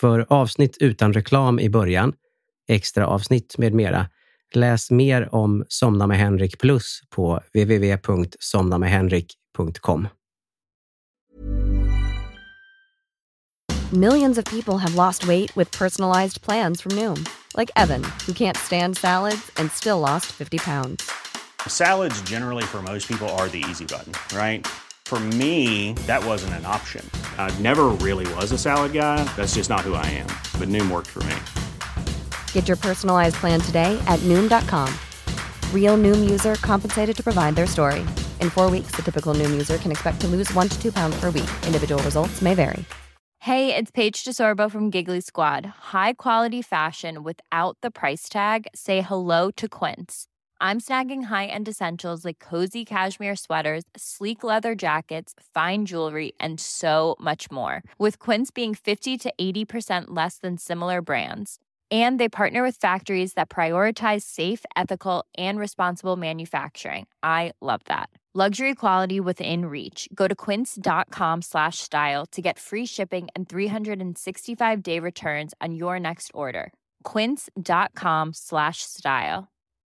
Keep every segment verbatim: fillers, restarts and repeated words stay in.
För avsnitt utan reklam i början, extra avsnitt med mera, läs mer om Somna med Henrik Plus på w w w punkt somna med henrik punkt com. Millions of people have lost weight with personalized plans from Noom. Like Evan, who can't stand salads and still lost fifty pounds. Salads generally for most people are the easy button, right? For me, that wasn't an option. I never really was a salad guy. That's just not who I am. But Noom worked for me. Get your personalized plan today at Noom dot com. Real Noom user compensated to provide their story. In four weeks, the typical Noom user can expect to lose one to two pounds per week. Individual results may vary. Hey, it's Paige DeSorbo from Giggly Squad. High quality fashion without the price tag. Say hello to Quince. I'm snagging high-end essentials like cozy cashmere sweaters, sleek leather jackets, fine jewelry, and so much more. With Quince being fifty to eighty percent less than similar brands. And they partner with factories that prioritize safe, ethical, and responsible manufacturing. I love that. Luxury quality within reach. Go to quince dot com slash style to get free shipping and three sixty-five day returns on your next order. quince dot com slash style.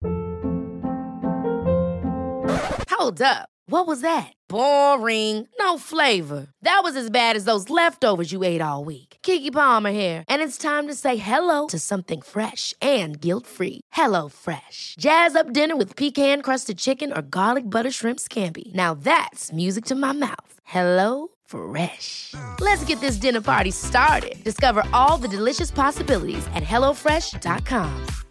Hold up. What was that? Boring. No flavor. That was as bad as those leftovers you ate all week. Keke Palmer here, and it's time to say hello to something fresh and guilt-free. Hello Fresh. Jazz up dinner with pecan-crusted chicken or garlic butter shrimp scampi. Now that's music to my mouth. Hello Fresh. Let's get this dinner party started. Discover all the delicious possibilities at hello fresh dot com.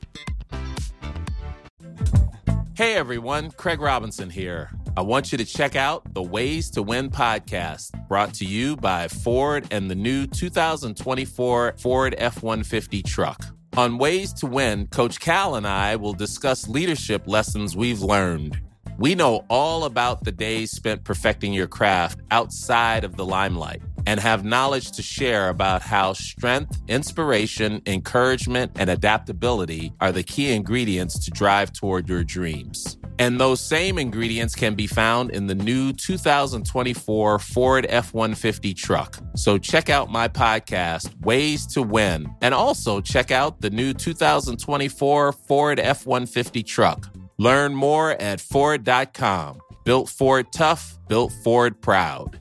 Hey everyone, Craig Robinson here. I want you to check out the Ways to Win podcast, brought to you by Ford and the new two thousand twenty-four Ford F one fifty truck. On Ways to Win, Coach Cal and I will discuss leadership lessons we've learned. We know all about the days spent perfecting your craft outside of the limelight and have knowledge to share about how strength, inspiration, encouragement, and adaptability are the key ingredients to drive toward your dreams. And those same ingredients can be found in the new two thousand twenty-four Ford F one fifty truck. So check out my podcast, Ways to Win, and also check out the new two thousand twenty-four Ford F one fifty truck. Learn more at Ford dot com. Built Ford tough, built Ford proud.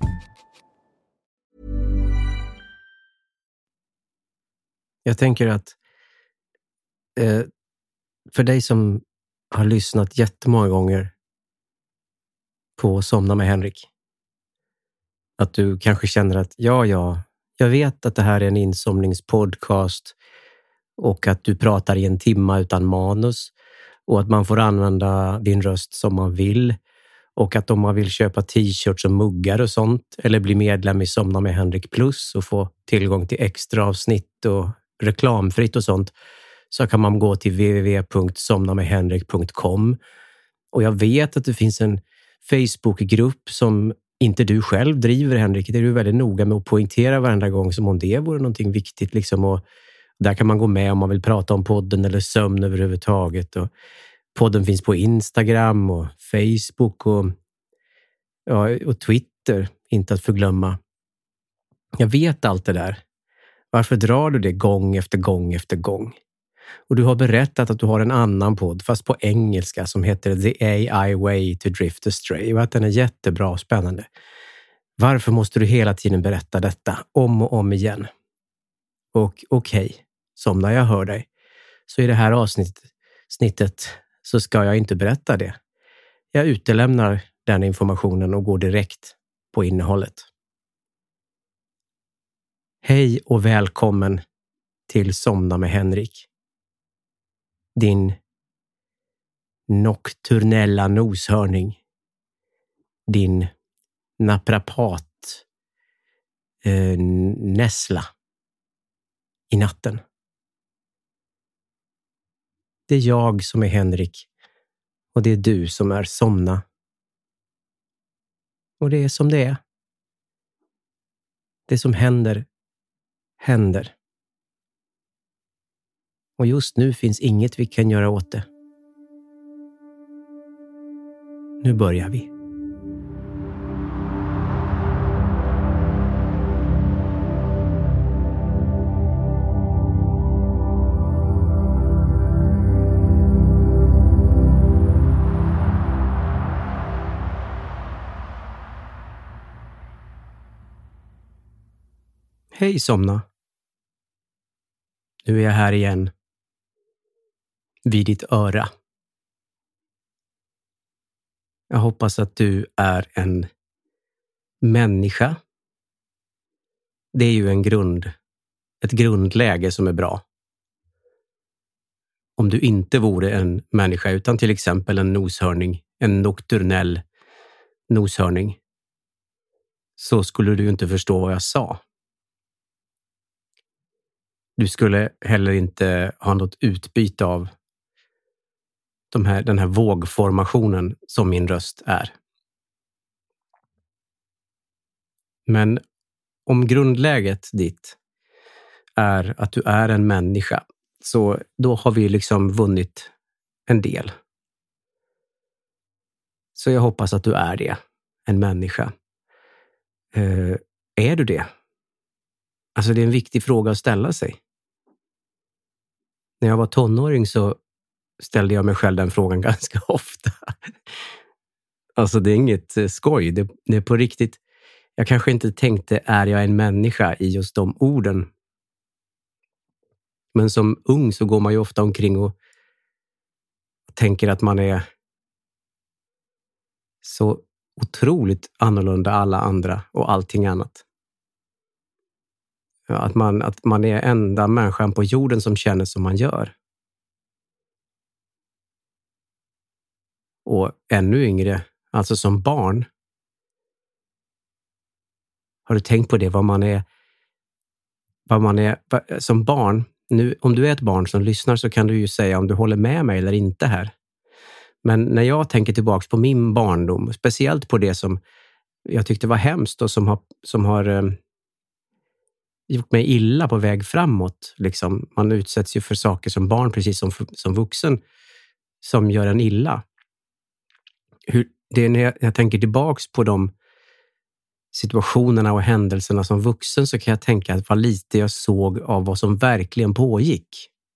Jag tänker att eh, för dig som har lyssnat jättemånga gånger på Somna med Henrik, att du kanske känner att ja, ja, jag vet att det här är en insomningspodcast och att du pratar i en timme utan manus och att man får använda din röst som man vill och att om man vill köpa t-shirts och muggar och sånt eller bli medlem i Somna med Henrik Plus och få tillgång till extra avsnitt och reklamfritt och sånt, så kan man gå till w w w punkt somna med henrik punkt com. Och jag vet att det finns en Facebookgrupp som inte du själv driver, Henrik. Det är du väldigt noga med att poängtera varenda gång som om det vore någonting viktigt. Liksom. Och där kan man gå med om man vill prata om podden eller sömn överhuvudtaget. Och podden finns på Instagram och Facebook och, ja, och Twitter, inte att förglömma. Jag vet allt det där. Varför drar du det gång efter gång efter gång? Och du har berättat att du har en annan podd, fast på engelska, som heter The A I Way to Drift Astray. Och att den är jättebra och spännande. Varför måste du hela tiden berätta detta om och om igen? Och okej, okay, som när jag hör dig, så i det här avsnittet snittet, så ska jag inte berätta det. Jag utelämnar den informationen och går direkt på innehållet. Hej och välkommen till Somna med Henrik. Din nokturnella noshörning. Din naprapat eh, nässla i natten. Det är jag som är Henrik och det är du som är Somna. Och det är som det är. Det som händer, händer. Och just nu finns inget vi kan göra åt det. Nu börjar vi. Hej somna. Nu är jag här igen. Vid ditt öra. Jag hoppas att du är en människa. Det är ju en grund, ett grundläge som är bra. Om du inte vore en människa utan till exempel en noshörning, en nokturnell noshörning, så skulle du inte förstå vad jag sa. Du skulle heller inte ha något utbyte av de här, den här vågformationen som min röst är. Men om grundläget ditt är att du är en människa, så då har vi liksom vunnit en del. Så jag hoppas att du är det, en människa. Uh, är du det? Alltså det är en viktig fråga att ställa sig. När jag var tonåring så ställde jag mig själv den frågan ganska ofta. Alltså det är inget skoj, det, det är på riktigt. Jag kanske inte tänkte, är jag en människa i just de orden? Men som ung så går man ju ofta omkring och tänker att man är så otroligt annorlunda alla andra och allting annat. Att man, att man är enda människan på jorden som känner som man gör. Och ännu yngre, alltså som barn. Har du tänkt på det, vad man är, vad man är som barn? Nu, om du är ett barn som lyssnar så kan du ju säga om du håller med mig eller inte här. Men när jag tänker tillbaka på min barndom, speciellt på det som jag tyckte var hemskt och som har, som har eh, gjort mig illa på väg framåt. Liksom. Man utsätts ju för saker som barn, precis som, som vuxen, som gör en illa. Hur, det är när jag, när jag tänker tillbaka på de situationerna och händelserna som vuxen, så kan jag tänka att vad lite jag såg av vad som verkligen pågick.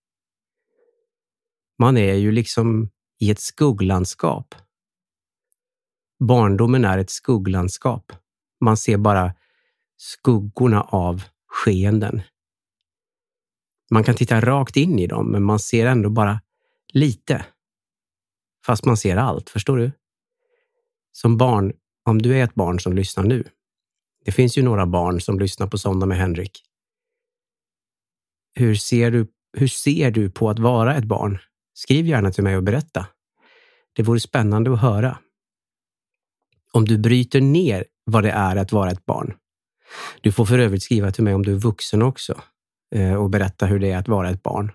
Man är ju liksom i ett skugglandskap. Barndomen är ett skugglandskap. Man ser bara skuggorna av skeenden. Man kan titta rakt in i dem, men man ser ändå bara lite. Fast man ser allt, förstår du? Som barn, om du är ett barn som lyssnar nu. Det finns ju några barn som lyssnar på Somna med Henrik. Hur ser du, hur ser du på att vara ett barn? Skriv gärna till mig och berätta. Det vore spännande att höra. Om du bryter ner vad det är att vara ett barn. Du får för övrigt skriva till mig om du är vuxen också. Och berätta hur det är att vara ett barn.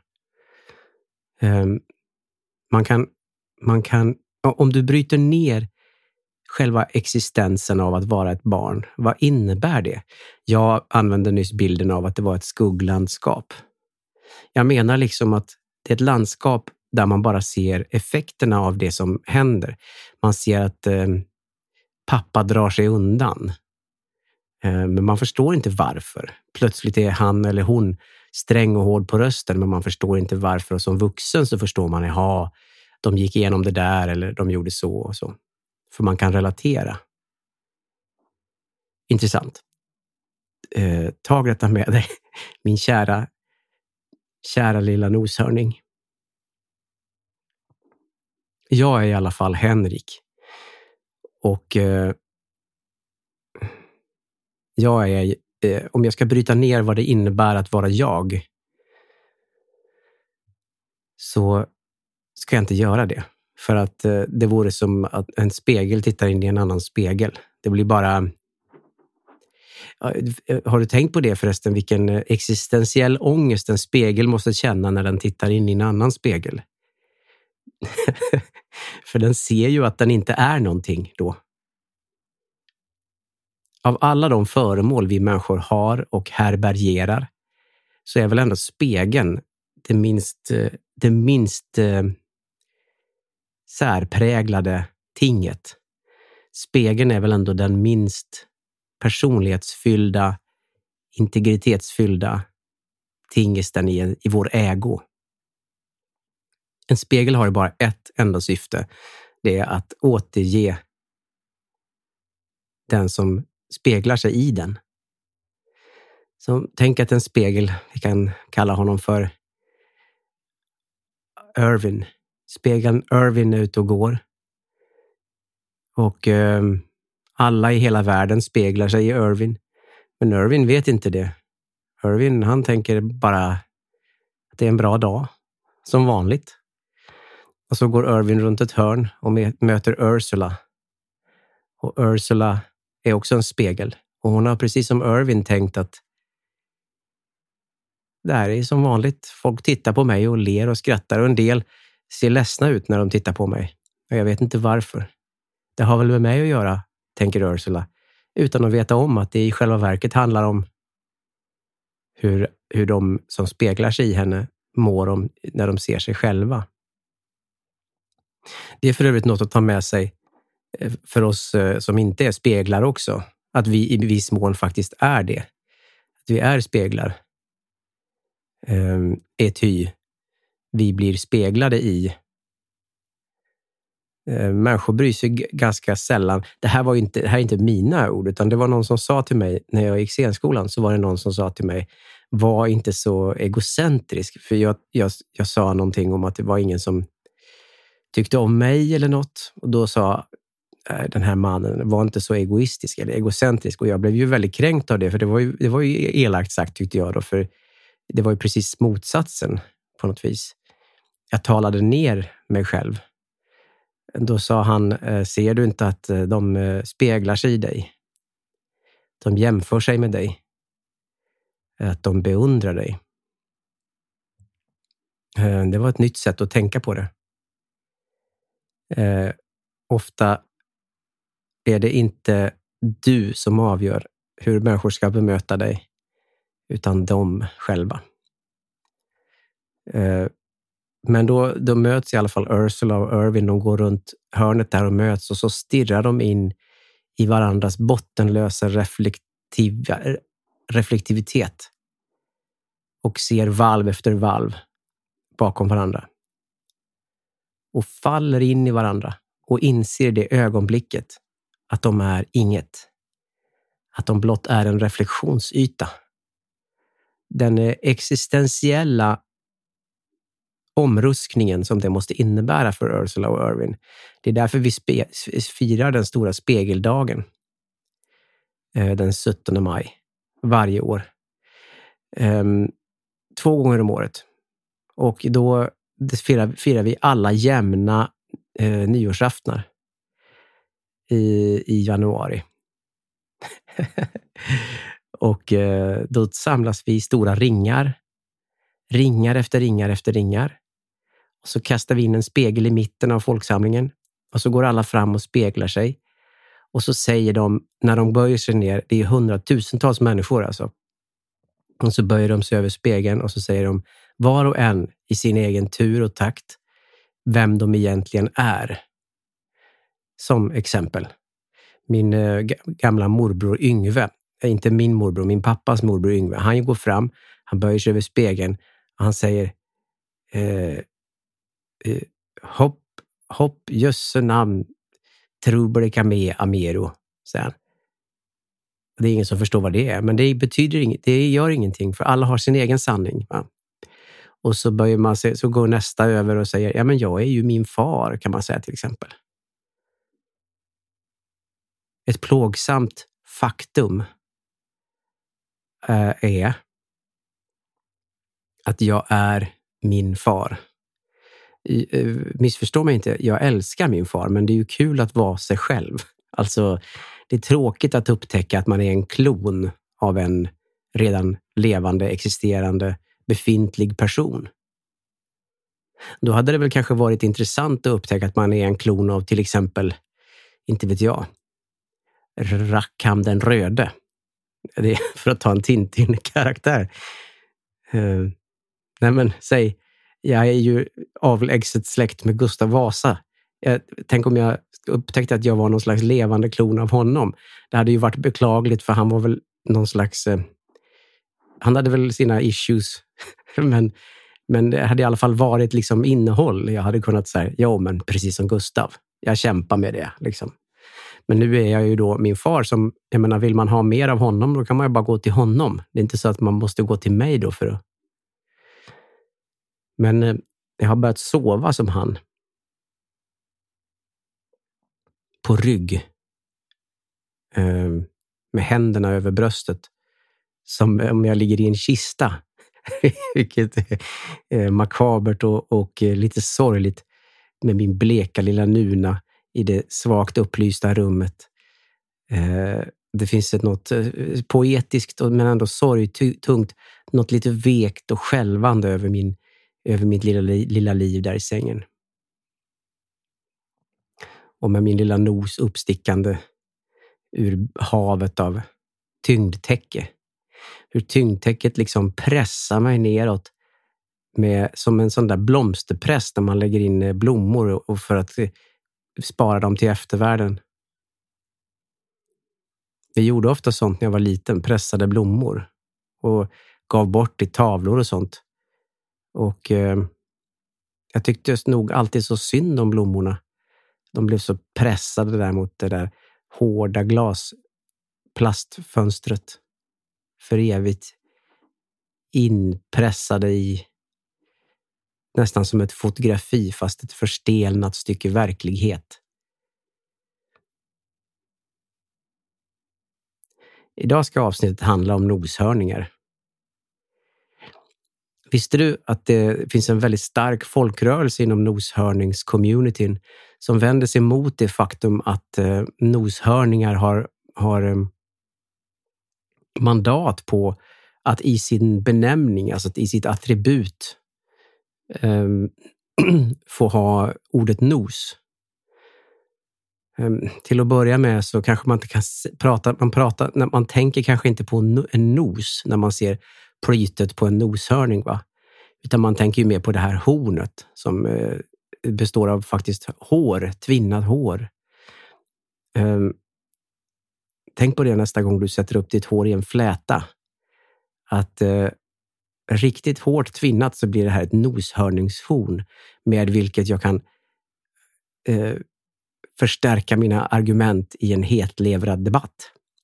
Man kan, man kan, om du bryter ner själva existensen av att vara ett barn, vad innebär det? Jag använde nyss bilden av att det var ett skugglandskap. Jag menar liksom att det är ett landskap där man bara ser effekterna av det som händer. Man ser att eh, pappa drar sig undan. Eh, men man förstår inte varför. Plötsligt är han eller hon sträng och hård på rösten, men man förstår inte varför. Och som vuxen så förstår man, jaha, de gick igenom det där eller de gjorde så och så. För man kan relatera. Intressant. Eh, tag detta med dig, min kära, kära lilla noshörning. Jag är i alla fall Henrik. Och eh, jag är, eh, om jag ska bryta ner vad det innebär att vara jag, så ska jag inte göra det. För att eh, det vore som att en spegel tittar in i en annan spegel. Det blir bara... Har du tänkt på det förresten? Vilken existentiell ångest en spegel måste känna när den tittar in i en annan spegel. För den ser ju att den inte är någonting då. Av alla de föremål vi människor har och härbärgerar, så är väl ändå spegeln det minst, det minst eh, särpräglade tinget. Spegeln är väl ändå den minst personlighetsfyllda, integritetsfyllda tingesten i, i vår ägo. En spegel har ju bara ett enda syfte. Det är att återge den som speglar sig i den. Så tänk att en spegel, vi kan kalla honom för Irvin. Spegeln Irvin är ute och går. Och eh, alla i hela världen speglar sig i Irvin. Men Irvin vet inte det. Irvin, han tänker bara att det är en bra dag. Som vanligt. Och så går Irvin runt ett hörn och möter Ursula. Och Ursula är också en spegel. Och hon har precis som Irvin tänkt att det här är som vanligt. Folk tittar på mig och ler och skrattar. Och en del ser ledsna ut när de tittar på mig. Och jag vet inte varför. Det har väl med mig att göra, tänker Ursula. Utan att veta om att det i själva verket handlar om hur, hur de som speglar sig i henne mår om, när de ser sig själva. Det är för övrigt något att ta med sig för oss som inte är speglar också. Att vi i viss mån faktiskt är det. Att vi är speglar. Um, ety. Vi blir speglade i. Uh, människor bryr sig g- ganska sällan. Det här var inte, det här är inte mina ord, utan det var någon som sa till mig när jag gick scenskolan, så var det någon som sa till mig, var inte så egocentrisk. För jag, jag, jag sa någonting om att det var ingen som tyckte om mig eller något. Och då sa den här mannen, var inte så egoistisk eller egocentrisk. Och jag blev ju väldigt kränkt av det, för det var ju, det var ju elakt sagt tyckte jag då. För det var ju precis motsatsen på något vis. Jag talade ner mig själv. Då sa han, ser du inte att de speglar sig i dig? De jämför sig med dig. Att de beundrar dig. Det var ett nytt sätt att tänka på det. Eh, ofta är det inte du som avgör hur människor ska bemöta dig, utan de själva. Eh, men då, då möts i alla fall Ursula och Irvin. De går runt hörnet där och möts, och så stirrar de in i varandras bottenlösa reflektiv, reflektivitet och ser valv efter valv bakom varandra. Och faller in i varandra och inser det ögonblicket att de är inget. Att de blott är en reflektionsyta. Den existentiella omruskningen som det måste innebära för Ursula och Irvin. Det är därför vi spe- firar den stora spegeldagen. Den sjuttonde maj. Varje år. Ehm, två gånger om året. Och då firar, firar vi alla jämna eh, nyårsaftnar. I, i januari. Och eh, då samlas vi i stora ringar. Ringar efter ringar efter ringar. Och så kastar vi in en spegel i mitten av folksamlingen. Och så går alla fram och speglar sig. Och så säger de, när de böjer sig ner, det är hundratusentals människor alltså. Och så böjer de sig över spegeln och så säger de, var och en i sin egen tur och takt, vem de egentligen är. Som exempel. Min äh, gamla morbror Yngve, inte min morbror, min pappas morbror Yngve, han går fram, han böjer sig över spegeln och han säger eh, eh, hopp, hopp, jösse namn, trubbelika med Amero, säger han. Det är ingen som förstår vad det är, men det betyder inget, det gör ingenting, för alla har sin egen sanning. Va? Och så böjer man sig, så går nästa över och säger, ja men jag är ju min far, kan man säga till exempel. Ett plågsamt faktum äh, är att jag är min far. I, äh, missförstå mig inte, jag älskar min far, men det är ju kul att vara sig själv. Alltså, det är tråkigt att upptäcka att man är en klon av en redan levande, existerande, befintlig person. Då hade det väl kanske varit intressant att upptäcka att man är en klon av till exempel, inte vet jag, Rackham den röde. Det är för att ta en Tintin-karaktär. Uh, nej men, säg, jag är ju avlägset släkt med Gustav Vasa. Jag, tänk om jag upptäckte att jag var någon slags levande klon av honom. Det hade ju varit beklagligt, för han var väl någon slags... Uh, han hade väl sina issues. men, men det hade i alla fall varit liksom innehåll. Jag hade kunnat säga, ja men precis som Gustav. Jag kämpar med det liksom. Men nu är jag ju då min far som, jag menar, vill man ha mer av honom, då kan man ju bara gå till honom. Det är inte så att man måste gå till mig då för att... Men eh, jag har börjat sova som han. På rygg. Eh, med händerna över bröstet. Som om jag ligger i en kista. Vilket är eh, makabert och, och eh, lite sorgligt. Med min bleka lilla nuna i det svagt upplysta rummet. Eh, det finns ett något eh, poetiskt men ändå sorgtungt. Något lite vekt och skälvande över, min, över mitt lilla, lilla liv där i sängen. Och med min lilla nos uppstickande ur havet av tyngdtäcke. Hur tyngdtäcket liksom pressar mig neråt. Med, som en sån där blomsterpress där man lägger in blommor och, och för att spara dem till eftervärlden. Vi gjorde ofta sånt när jag var liten, pressade blommor och gav bort i tavlor och sånt. Och eh, jag tyckte nog alltid så synd om blommorna. De blev så pressade där mot det där hårda glasplastfönstret. För evigt inpressade i nästan som ett fotografi fast ett förstelnat stycke verklighet. Idag ska avsnittet handla om noshörningar. Visste du att det finns en väldigt stark folkrörelse inom noshörningscommunityn som vänder sig mot det faktum att eh, noshörningar har, har eh, mandat på att i sin benämning, alltså i sitt attribut eh, få ha ordet nos. Um, till att börja med så kanske man inte kan prata, man pratar, när man tänker kanske inte på en, en nos när man ser plytet på en noshörning, va? Utan man tänker ju mer på det här hornet som uh, består av faktiskt hår, tvinnat hår. Um, tänk på det nästa gång du sätter upp ditt hår i en fläta. Att uh, riktigt hårt tvinnat så blir det här ett noshörningshorn med vilket jag kan uh, förstärka mina argument i en hetlevrad debatt.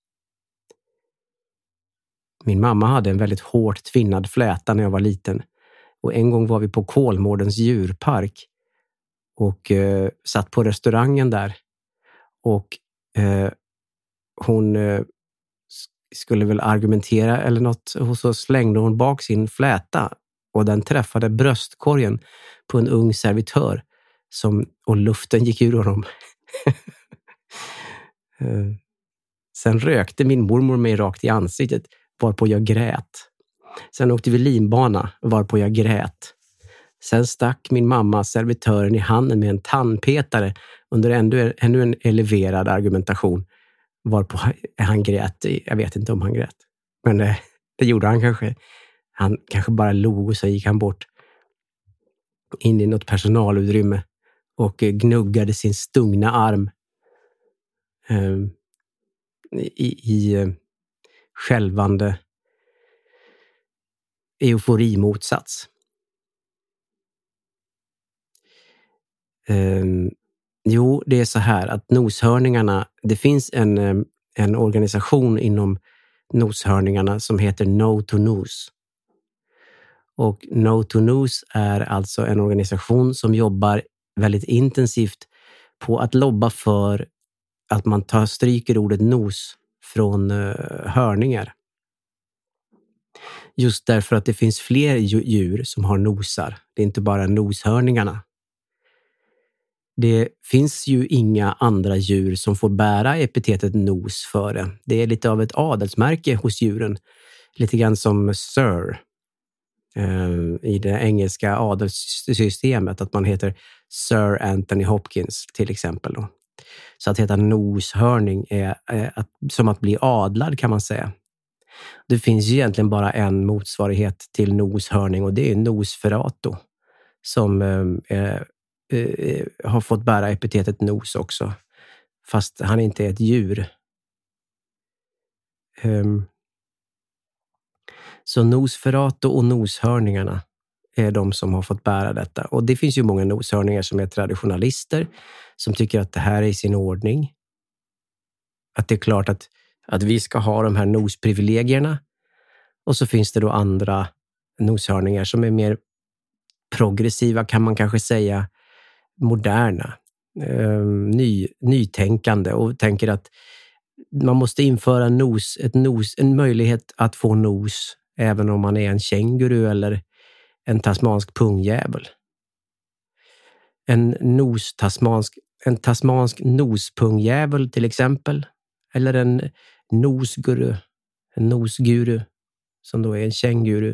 Min mamma hade en väldigt hårt tvinnad fläta när jag var liten. Och en gång var vi på Kolmårdens djurpark och eh, satt på restaurangen där. Och eh, hon eh, skulle väl argumentera eller något, och så slängde hon bak sin fläta och den träffade bröstkorgen på en ung servitör som, och luften gick ur honom. Sen rökte min mormor mig rakt i ansiktet varpå jag grät. Sen åkte vi linbana varpå jag grät. Sen stack min mamma servitören i handen med en tandpetare under ännu, ännu en eleverad argumentation varpå han grät. Jag vet inte om han grät. Men det, det gjorde han kanske. Han kanske bara log och så gick han bort in i något personalutrymme och gnuggade sin stungna arm eh, i, i eh, självande euforimotsats. Eh, jo, det är så här att noshörningarna, det finns en, en organisation inom noshörningarna som heter No to Nos. Och No to Nos är alltså en organisation som jobbar väldigt intensivt på att lobba för att man tar stryker ordet nos från uh, hörningar. Just därför att det finns fler djur som har nosar. Det är inte bara noshörningarna. Det finns ju inga andra djur som får bära epitetet nos för det. Det är lite av ett adelsmärke hos djuren. Lite grann som Sir uh, i det engelska adelssystemet. Att man heter Sir Anthony Hopkins till exempel då. Så att heta noshörning är, är att, som att bli adlad kan man säga. Det finns ju egentligen bara en motsvarighet till noshörning och det är Nosferatu som eh, eh, har fått bära epitetet nos också. Fast han inte är ett djur. Um, så Nosferatu och noshörningarna är de som har fått bära detta. Och det finns ju många noshörningar som är traditionalister som tycker att det här är i sin ordning. Att det är klart att, att vi ska ha de här nosprivilegierna. Och så finns det då andra noshörningar som är mer progressiva, kan man kanske säga, moderna, eh, ny, nytänkande och tänker att man måste införa nos, ett nos, en möjlighet att få nos även om man är en känguru eller en tasmansk pungjävel. En nos tasmansk, en tasmansk nospungjävel till exempel, eller en nosguru, en nosguru som då är en känguru.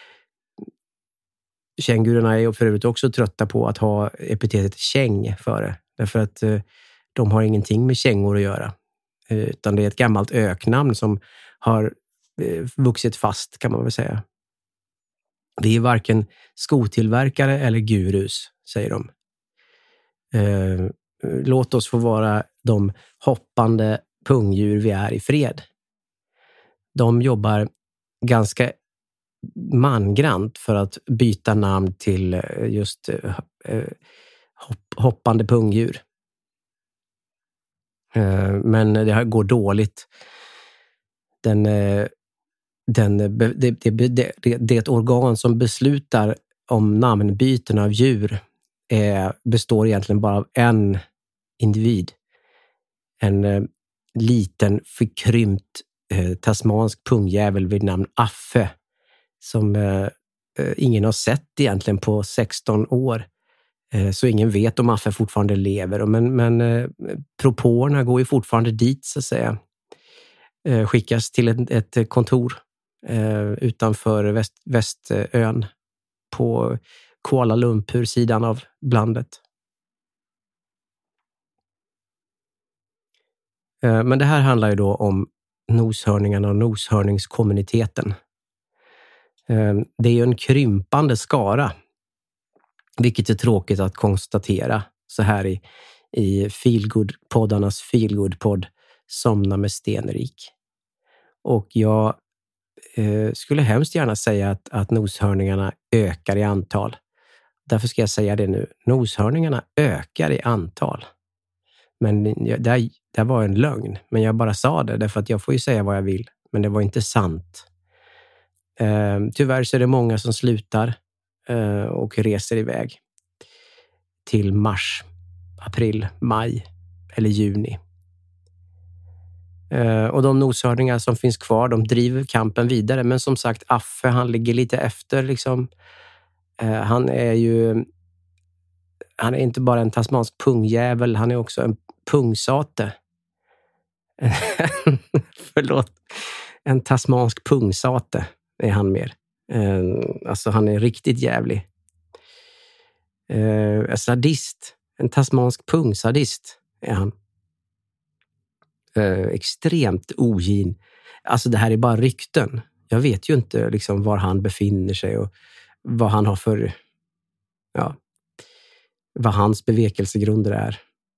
Kängurorna är för övrigt också trötta på att ha epitetet käng före. Därför att eh, de har ingenting med kängor att göra. Eh, utan det är ett gammalt öknamn som har eh, vuxit fast, kan man väl säga. Det är varken skotillverkare eller gurus, säger de. Eh, låt oss få vara de hoppande pungdjur vi är i fred. De jobbar ganska mangrant för att byta namn till just eh, hopp, hoppande pungdjur. Eh, men det går dåligt. Den, eh, den, det, det, det, det, det är ett organ som beslutar om namnbyten av djur är, består egentligen bara av en individ. En eh, liten förkrympt eh, tasmansk pungjävel vid namn Affe. Som eh, ingen har sett egentligen på sexton år. Eh, så ingen vet om Affe fortfarande lever. Men, men eh, propåerna går ju fortfarande dit, så att säga. Eh, skickas till ett, ett kontor eh, utanför väst, Västön på Kuala Lumpur, sidan av landet. Eh, men det här handlar ju då om noshörningarna och noshörningskommuniteten. Det är ju en krympande skara, vilket är tråkigt att konstatera så här i, i feelgood-poddarnas feelgood-podd Somna med Stenrik. Och jag eh, skulle hemskt gärna säga att, att noshörningarna ökar i antal. Därför ska jag säga det nu. Noshörningarna ökar i antal. Men det, det var en lögn. Men jag bara sa det därför att jag får ju säga vad jag vill. Men det var inte sant. Eh, tyvärr så är det många som slutar eh, och reser iväg till mars, april, maj eller juni. Eh, och de noshörningar som finns kvar, de driver kampen vidare. Men som sagt, Affe, han ligger lite efter liksom. Eh, han är ju han är inte bara en tasmansk pungjävel, han är också en pungsate. Förlåt. En tasmansk pungsate är han mer. Eh, alltså han är riktigt jävlig. Eh, sadist. En tasmansk pungsadist är han. Eh, extremt ogin. Alltså det här är bara rykten. Jag vet ju inte liksom var han befinner sig och vad han har för, ja, vad hans bevekelsegrunder är.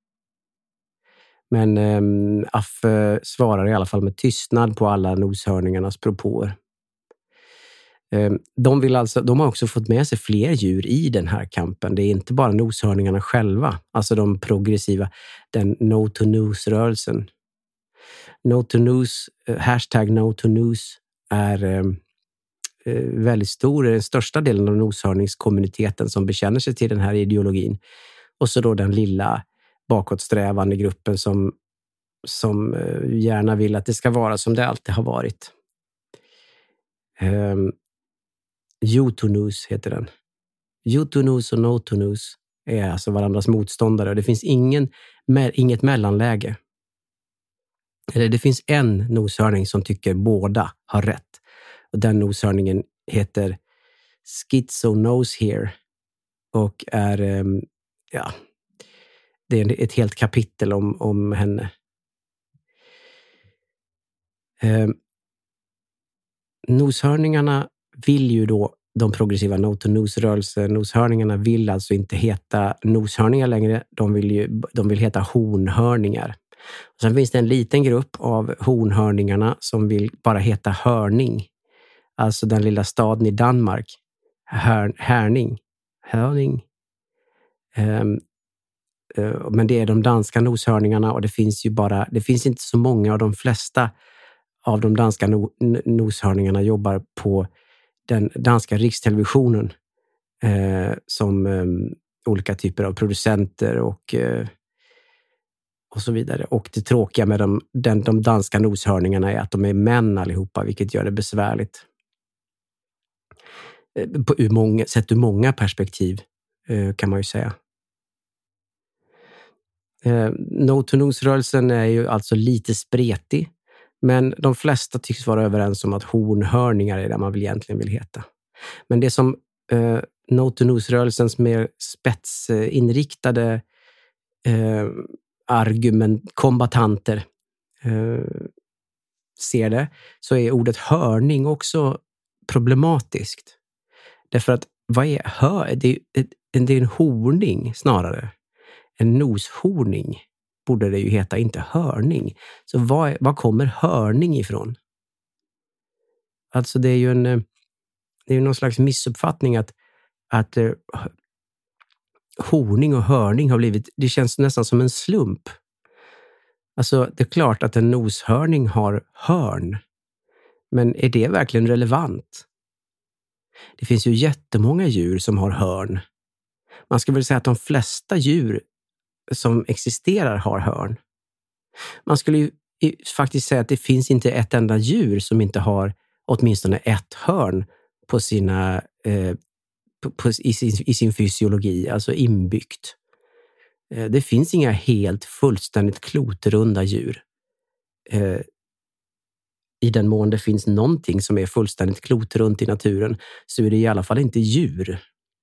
Men eh, Affe svarar i alla fall med tystnad på alla noshörningarnas propåer. Eh, de, vill alltså, de har också fått med sig fler djur i den här kampen. Det är inte bara noshörningarna själva, alltså de progressiva, den no to nose-rörelsen. No to nose, hashtag no to nose är eh, väldigt stor, den största delen av noshörningskommuniteten som bekänner sig till den här ideologin. Och så då den lilla bakåtsträvande gruppen som, som gärna vill att det ska vara som det alltid har varit. Um, Utonus heter den. Utonus och Notonus är alltså varandras motståndare. Det finns ingen, inget mellanläge. Eller det finns en noshörning som tycker båda har rätt. Och den noshörningen heter Schizo Nose Here. Och är, um, ja... Det är ett helt kapitel om, om henne. Eh, noshörningarna vill ju då, de progressiva no-to-nose-rörelser, noshörningarna vill alltså inte heta noshörningar längre. De vill ju, de vill heta hornhörningar. Och sen finns det en liten grupp av hornhörningarna som vill bara heta Hörning. Alltså den lilla staden i Danmark. Hör, Hörning. Hörning. Eh, Eh, men det är de danska noshörningarna, och det finns ju bara, det finns inte så många, och de flesta av de danska no, noshörningarna jobbar på den danska rikstelevisionen eh, som eh, olika typer av producenter och eh, och så vidare. Och det tråkiga med de, den, de danska noshörningarna är att de är män allihopa, vilket gör det besvärligt. På ur många, sett ur många perspektiv kan man ju säga. No-to-nose-rörelsen är ju alltså lite spretig, men de flesta tycks vara överens om att hornhörningar är det man vill egentligen vill heta. Men det som eh, no-to-nose-rörelsens mer spetsinriktade eh, argument, kombatanter eh, ser det, så är ordet hörning också problematiskt. Därför att vad är hör? Det är, det är en horning snarare. En noshorning borde det ju heta, inte hörning. Så vad, vad kommer hörning ifrån? Alltså det är ju en det är ju någon slags missuppfattning att, att uh, horning och hörning har blivit, det känns nästan som en slump. Alltså det är klart att en noshörning har hörn. Men är det verkligen relevant? Det finns ju jättemånga djur som har hörn. Man ska väl säga att de flesta djur som existerar har hörn. Man skulle ju faktiskt säga att det finns inte ett enda djur som inte har åtminstone ett hörn på sina, eh, på, på, i, sin, i sin fysiologi, alltså inbyggt. Eh, det finns inga helt fullständigt klotrunda djur. Eh, I den mån det finns någonting som är fullständigt klotrunt i naturen, så är det i alla fall inte djur.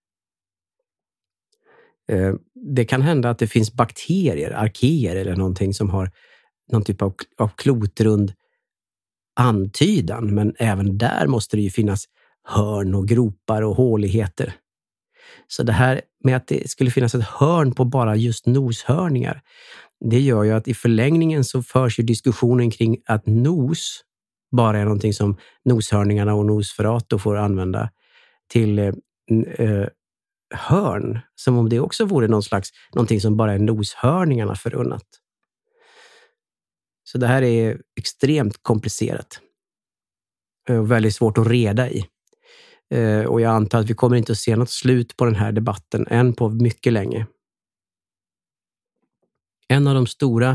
Det kan hända att det finns bakterier, arkeer eller någonting som har någon typ av, av klotrund antydan, men även där måste det ju finnas hörn och gropar och håligheter. Så det här med att det skulle finnas ett hörn på bara just noshörningar, det gör ju att i förlängningen så förs ju diskussionen kring att nos bara är någonting som noshörningarna och nosferato får använda till eh, hörn, som om det också vore någon slags, någonting som bara är noshörningarna förunnat. Så det här är extremt komplicerat och väldigt svårt att reda i. Och jag antar att vi kommer inte att se något slut på den här debatten än på mycket länge. En av de stora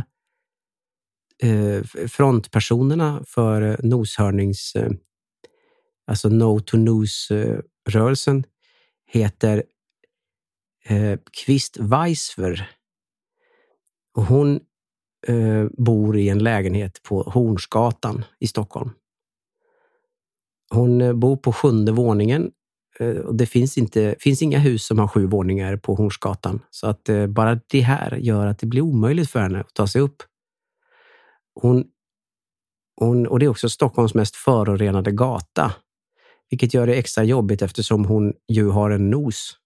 frontpersonerna för noshörnings, alltså no-to-nose-rörelsen heter Eh, Kvist Weisver. Och hon eh, bor i en lägenhet på Hornsgatan i Stockholm. Hon eh, bor på sjunde våningen eh, och det finns, inte, finns inga hus som har sju våningar på Hornsgatan. Så att eh, bara det här gör att det blir omöjligt för henne att ta sig upp. Hon, hon, och det är också Stockholms mest förorenade gata. Vilket gör det extra jobbigt eftersom hon ju har en nos.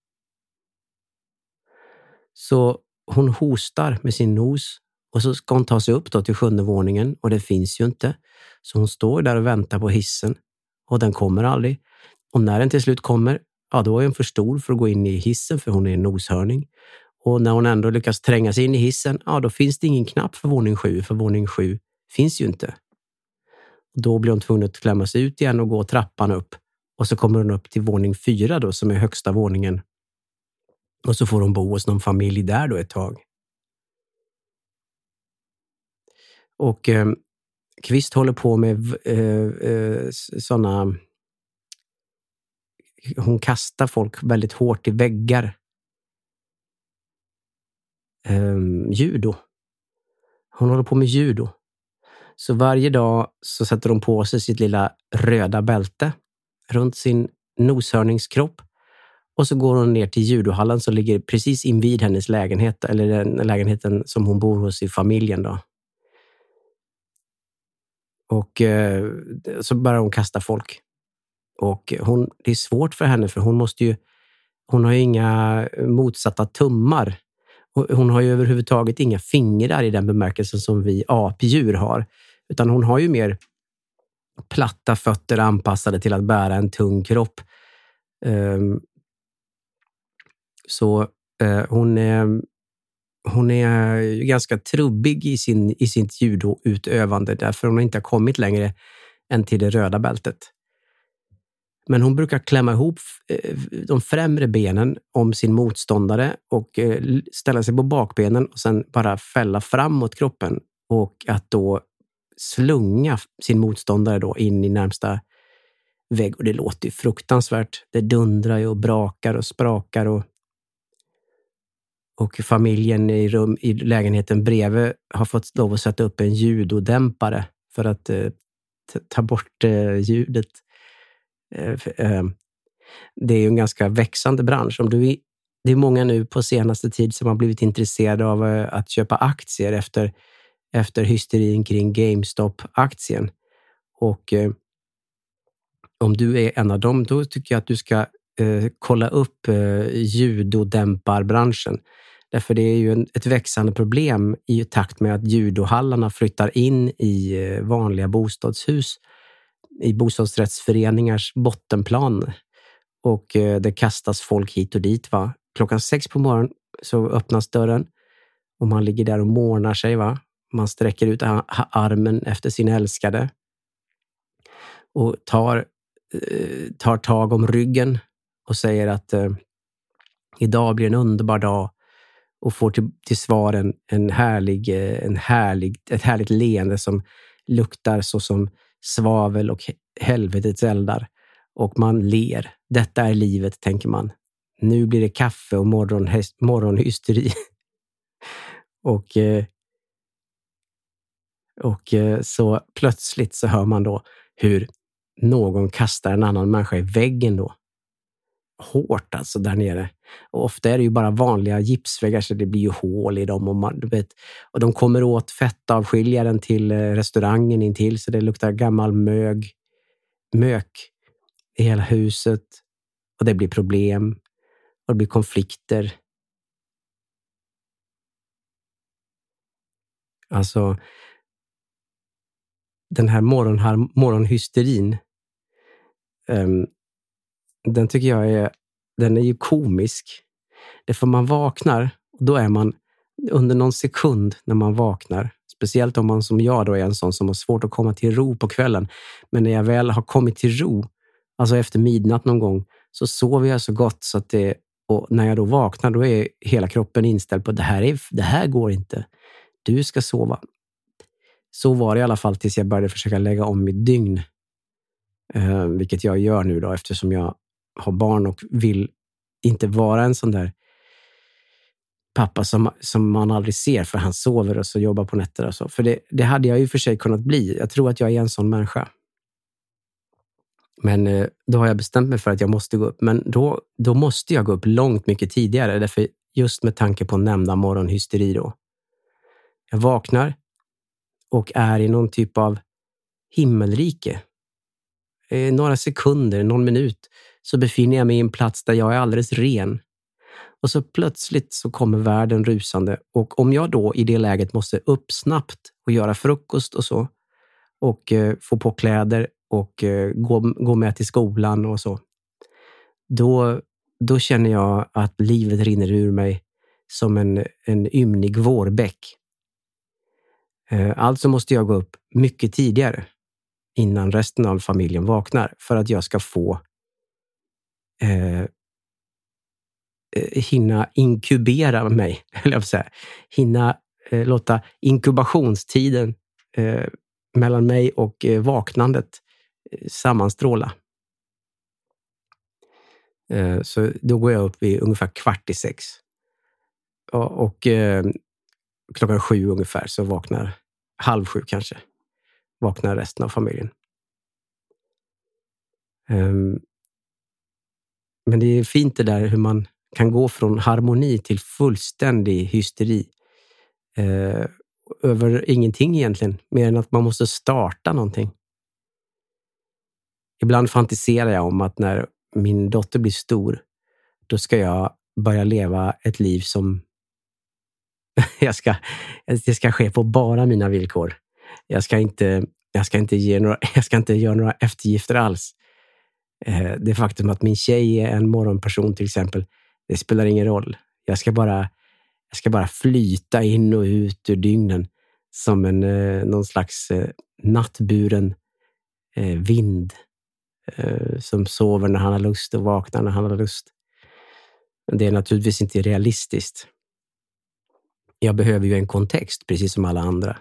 Så hon hostar med sin nos och så ska hon ta sig upp då till sjunde våningen och det finns ju inte. Så hon står där och väntar på hissen och den kommer aldrig. Och när den till slut kommer, ja då är hon för stor för att gå in i hissen för hon är en noshörning. Och när hon ändå lyckas tränga sig in i hissen, ja då finns det ingen knapp för våning sju, för våning sju finns ju inte. Och då blir hon tvungen att klämma sig ut igen och gå trappan upp. Och så kommer hon upp till våning fyra då som är högsta våningen. Och så får hon bo hos någon familj där då ett tag. Och eh, Kvist håller på med eh, eh, sådana... Hon kastar folk väldigt hårt i väggar. Eh, judo. Hon håller på med judo. Så varje dag så sätter hon på sig sitt lilla röda bälte runt sin noshörningskropp. Och så går hon ner till judohallen som ligger precis invid hennes lägenhet. Eller den lägenheten som hon bor hos i familjen då. Och eh, så börjar hon kasta folk. Och hon, det är svårt för henne för hon måste ju... Hon har ju inga motsatta tummar. Hon har ju överhuvudtaget inga fingrar i den bemärkelsen som vi apdjur har. Utan hon har ju mer platta fötter anpassade till att bära en tung kropp. Um, så uh, hon, uh, hon är ganska trubbig i, sin, i sitt judoutövande därför hon inte har kommit längre än till det röda bältet. Men hon brukar klämma ihop de främre benen om sin motståndare och ställa sig på bakbenen och sen bara fälla framåt kroppen och att då slunga sin motståndare då in i närmsta vägg. Och det låter ju fruktansvärt. Det dundrar ju och brakar och sprakar och och familjen i, rum, i lägenheten bredvid har fått lov att sätta upp en ljudodämpare för att eh, ta bort eh, ljudet. Eh, eh, det är ju en ganska växande bransch. Om du, det är många nu på senaste tid som har blivit intresserade av eh, att köpa aktier efter, efter hysterin kring GameStop-aktien. Och eh, om du är en av dem, då tycker jag att du ska eh, kolla upp eh, ljudodämparbranschen. Därför det är ju en, ett växande problem i takt med att judohallarna flyttar in i eh, vanliga bostadshus, i bostadsrättsföreningars bottenplan. Och eh, det kastas folk hit och dit. Va? Klockan sex på morgonen så öppnas dörren och man ligger där och månar sig. Va? Man sträcker ut armen efter sin älskade och tar, eh, tar tag om ryggen och säger att eh, idag blir en underbar dag och får till, till svar en, en härlig, en härlig, ett härligt leende som luktar så som svavel och helvetets eldar. Och man ler. Detta är livet, tänker man. Nu blir det kaffe och morgon, morgonhysteri. och och så plötsligt så hör man då hur någon kastar en annan människa i väggen då. Hårt alltså där nere. Och ofta är det ju bara vanliga gipsväggar så det blir ju hål i dem och, man, du vet, och de kommer åt fettavskiljaren till restaurangen intill så det luktar gammal mög, mök i hela huset och det blir problem och det blir konflikter. Alltså den här morgon, morgonhysterin um, den tycker jag är, den är ju komisk. Det får man vaknar, och då är man under någon sekund när man vaknar, speciellt om man som jag då är en sån som har svårt att komma till ro på kvällen. Men när jag väl har kommit till ro, alltså efter midnatt någon gång, så sover jag så gott så att det, och när jag då vaknar då är hela kroppen inställd på det här, är, det här går inte. Du ska sova. Så var det i alla fall tills jag började försöka lägga om mitt dygn. Eh, vilket jag gör nu då eftersom jag har barn och vill inte vara en sån där pappa som, som man aldrig ser för han sover och så jobbar på nätter och så. För det, det hade jag ju för sig kunnat bli. Jag tror att jag är en sån människa. Men eh, då har jag bestämt mig för att jag måste gå upp. Men då, då måste jag gå upp långt mycket tidigare. Därför just med tanke på nämnda morgonhysteri då. Jag vaknar och är i någon typ av himmelrike. Eh, några sekunder, någon minut så befinner jag mig i en plats där jag är alldeles ren. Och så plötsligt så kommer världen rusande. Och om jag då i det läget måste upp snabbt och göra frukost och så. Och eh, få på kläder och eh, gå, gå med till skolan och så. Då, då känner jag att livet rinner ur mig som en, en ymnig vårbäck. Eh, alltså måste jag gå upp mycket tidigare innan resten av familjen vaknar. För att jag ska få eh, hinna inkubera mig, eller jag säga, hinna eh, låta inkubationstiden eh, mellan mig och eh, vaknandet eh, sammanstråla. Eh, så då går jag upp vid ungefär kvart i sex. Och, och eh, klockan sju ungefär så vaknar, halv sju kanske, vaknar resten av familjen. Um, men det är fint det där hur man kan gå från harmoni till fullständig hysteri. Eh, över ingenting egentligen, mer än att man måste starta någonting. Ibland fantiserar jag om att när min dotter blir stor, då ska jag börja leva ett liv som jag ska, det ska ske på bara mina villkor. Jag ska inte, jag ska inte, ge några, jag ska inte göra några eftergifter alls. Eh, det faktum att min tjej är en morgonperson till exempel, det spelar ingen roll. Jag ska bara, Jag ska bara flyta in och ut ur dygnen som en, eh, någon slags eh, nattburen eh, vind eh, som sover när han har lust och vaknar när han har lust. Men det är naturligtvis inte realistiskt. Jag behöver ju en kontext, precis som alla andra.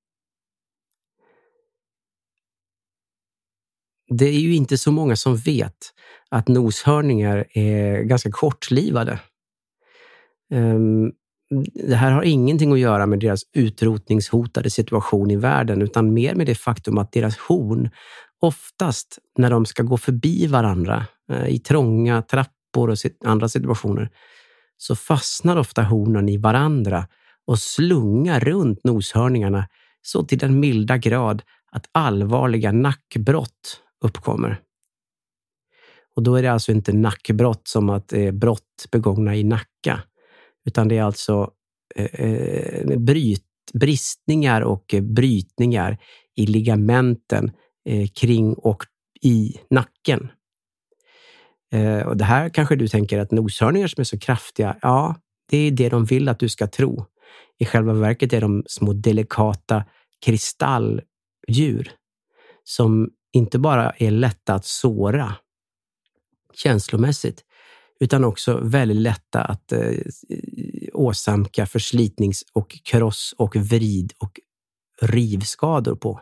Det är ju inte så många som vet att noshörningar är ganska kortlivade. Um, det här har ingenting att göra med deras utrotningshotade situation i världen, utan mer med det faktum att deras horn oftast, när de ska gå förbi varandra uh, i trånga trappor och sit- andra situationer, så fastnar ofta hornen i varandra och slungar runt noshörningarna så till den milda grad att allvarliga nackbrott uppkommer. Och då är det alltså inte nackbrott som att det är brott begångna i nacka, utan det är alltså eh, bryt, bristningar och eh, brytningar i ligamenten eh, kring och i nacken. Eh, och det här kanske du tänker att noshörningar som är så kraftiga, ja, det är det de vill att du ska tro. I själva verket är de små delikata kristalldjur som inte bara är lätta att såra känslomässigt, utan också väldigt lätta att eh, åsamka förslitnings- och kross- och vrid- och rivskador på.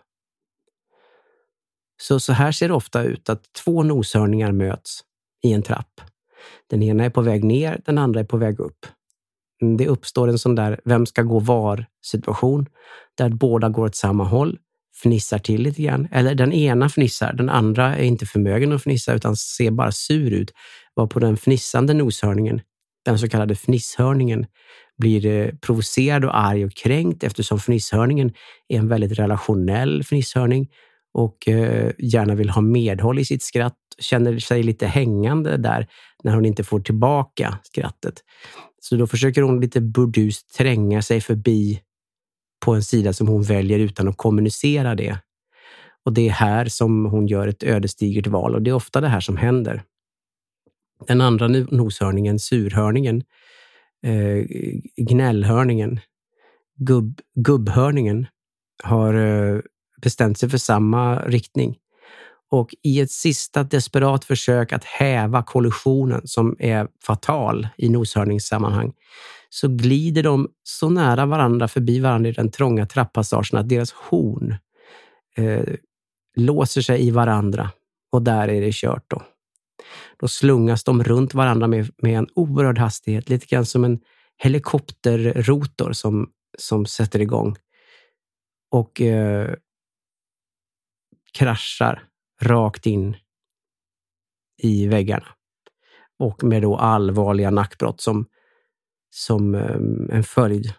Så, så här ser det ofta ut att två noshörningar möts i en trapp. Den ena är på väg ner, den andra är på väg upp. Det uppstår en sån där vem ska gå var situation där båda går åt samma håll, fnissar till lite grann. Eller den ena fnissar, den andra är inte förmögen att fnissa utan ser bara sur ut. Var på den fnissande noshörningen, den så kallade fnisshörningen, blir eh, provocerad och arg och kränkt eftersom fnisshörningen är en väldigt relationell fnisshörning och eh, gärna vill ha medhåll i sitt skratt, känner sig lite hängande där när hon inte får tillbaka skrattet. Så då försöker hon lite burdust tränga sig förbi på en sida som hon väljer utan att kommunicera det. Och det är här som hon gör ett ödesdigert val, och det är ofta det här som händer. Den andra noshörningen, surhörningen, eh, gnällhörningen, gubb, gubbhörningen har eh, bestämt sig för samma riktning. Och i ett sista desperat försök att häva kollisionen som är fatal i noshörningssammanhang så glider de så nära varandra förbi varandra i den trånga trappassagen att deras horn eh, låser sig i varandra, och där är det kört då. Då slungas de runt varandra med, med en oerhörd hastighet, lite grann som en helikopterrotor som, som sätter igång och eh, kraschar rakt in i väggarna. Och med då allvarliga nackbrott som, som um, en följd.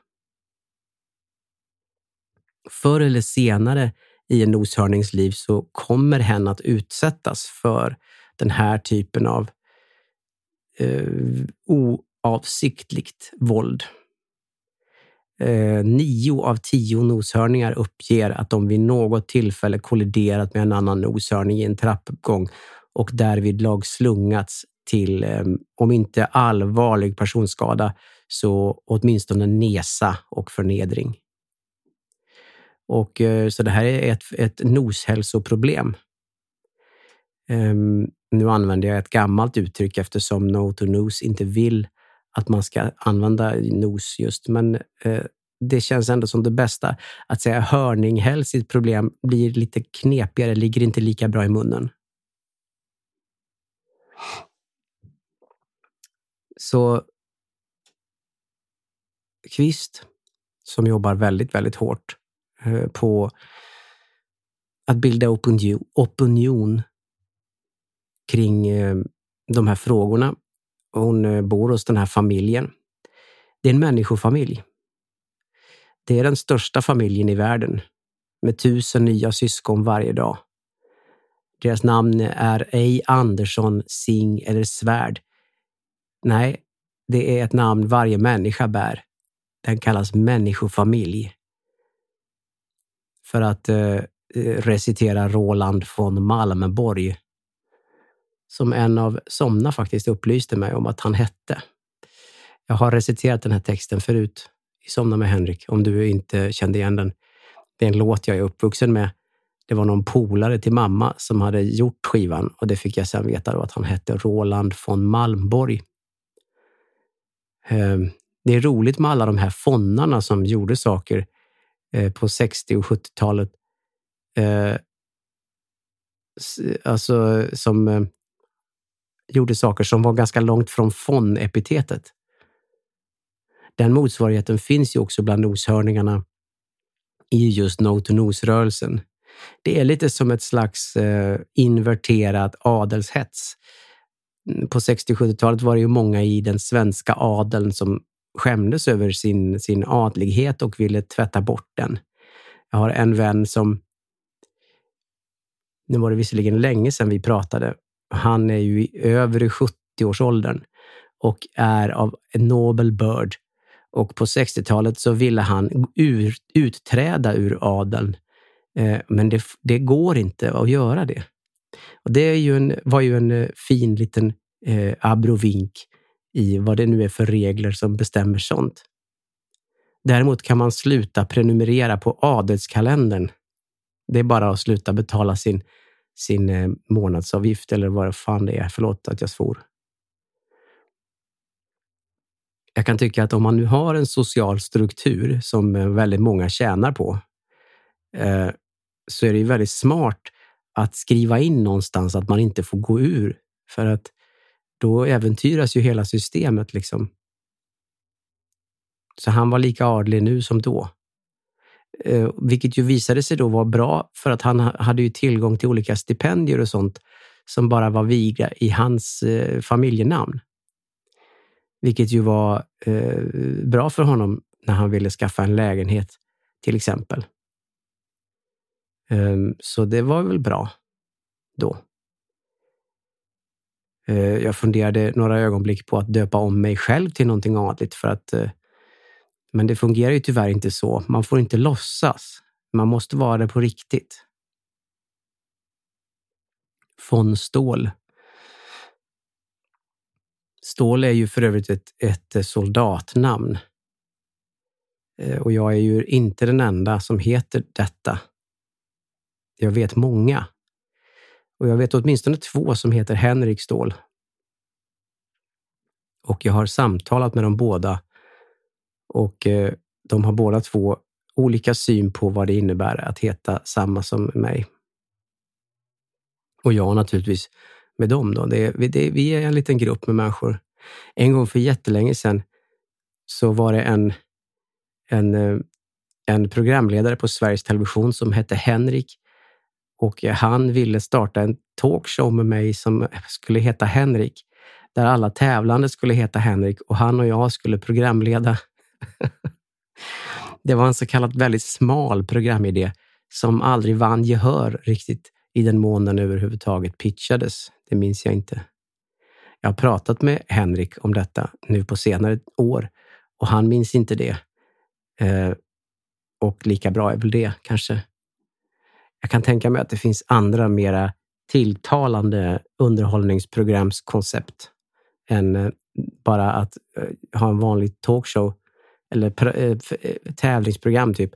Förr eller senare i en noshörningsliv så kommer hen att utsättas för den här typen av uh, oavsiktligt våld. Uh, nio av tio noshörningar uppger att de vid något tillfälle kolliderat med en annan noshörning i en trappuppgång och därvid lag slungats till, um, om inte allvarlig personskada, så åtminstone nesa och förnedring. Och uh, så det här är ett, ett noshälsoproblem. Um, nu använder jag ett gammalt uttryck eftersom No to Nose inte vill att man ska använda nos just, men uh, det känns ändå som det bästa. Att säga hörninghälsigt problem blir lite knepigare, ligger inte lika bra i munnen. Så Kvist, som jobbar väldigt, väldigt hårt eh, på att bilda opinion, opinion kring eh, de här frågorna. Hon eh, bor hos den här familjen. Det är en människofamilj. Det är den största familjen i världen med tusen nya syskon varje dag. Deras namn är ej Andersson, Sing eller Svärd. Nej, det är ett namn varje människa bär. Den kallas människofamilj. För att eh, recitera Roland von Malmborg, som en av somna faktiskt upplyste mig om att han hette. Jag har reciterat den här texten förut i Somna med Henrik, om du inte kände igen den. Det är en låt jag är uppvuxen med. Det var någon polare till mamma som hade gjort skivan och det fick jag sen veta då att han hette Roland von Malmborg. Det är roligt med alla de här fonnarna som gjorde saker på sextio- och sjuttiotalet. Alltså som gjorde saker som var ganska långt från fon-epitetet. Den motsvarigheten finns ju också bland noshörningarna i just no-to-nose-rörelsen. Det är lite som ett slags eh, inverterad adelshets. På sextio- och sjuttiotalet var det ju många i den svenska adeln som skämdes över sin, sin adlighet och ville tvätta bort den. Jag har en vän som, nu var det visserligen länge sedan vi pratade, han är ju i övre sjuttio-årsåldern och är av en nobel börd. Och på sextiotalet så ville han ur, utträda ur adeln. Eh, men det, det går inte att göra det. Och det är ju en, var ju en fin liten eh, abrovink i vad det nu är för regler som bestämmer sånt. Däremot kan man sluta prenumerera på adelskalendern. Det är bara att sluta betala sin, sin eh, månadsavgift eller vad fan det är. Förlåt att jag svor. Jag kan tycka att om man nu har en social struktur som väldigt många tjänar på eh, så är det ju väldigt smart att skriva in någonstans att man inte får gå ur. För att då äventyras ju hela systemet liksom. Så han var lika adlig nu som då. Eh, vilket ju visade sig då vara bra för att han hade ju tillgång till olika stipendier och sånt som bara var vigda i hans eh, familjenamn. Vilket ju var eh, bra för honom när han ville skaffa en lägenhet till exempel. Um, så det var väl bra då. Uh, jag funderade några ögonblick på att döpa om mig själv till någonting adligt för att uh, men det fungerar ju tyvärr inte så. Man får inte låtsas. Man måste vara det på riktigt. Von Ståhl. Ståhl är ju för övrigt ett, ett soldatnamn. Uh, och jag är ju inte den enda som heter detta. Jag vet många. Och jag vet åtminstone två som heter Henrik Ståhl. Och jag har samtalat med dem båda. Och eh, de har båda två olika syn på vad det innebär att heta samma som mig. Och jag naturligtvis med dem då. Det, det, vi är en liten grupp med människor. En gång för jättelänge sedan så var det en, en, en programledare på Sveriges Television som hette Henrik. Och han ville starta en talkshow med mig som skulle heta Henrik. Där alla tävlande skulle heta Henrik och han och jag skulle programleda. Det var en så kallad väldigt smal programidé som aldrig vann gehör riktigt i den mån den överhuvudtaget pitchades. Det minns jag inte. Jag har pratat med Henrik om detta nu på senare år och han minns inte det. Eh, och lika bra är väl det kanske. Jag kan tänka mig att det finns andra mera tilltalande underhållningsprogramskoncept än bara att ha en vanlig talkshow eller tävlingsprogram typ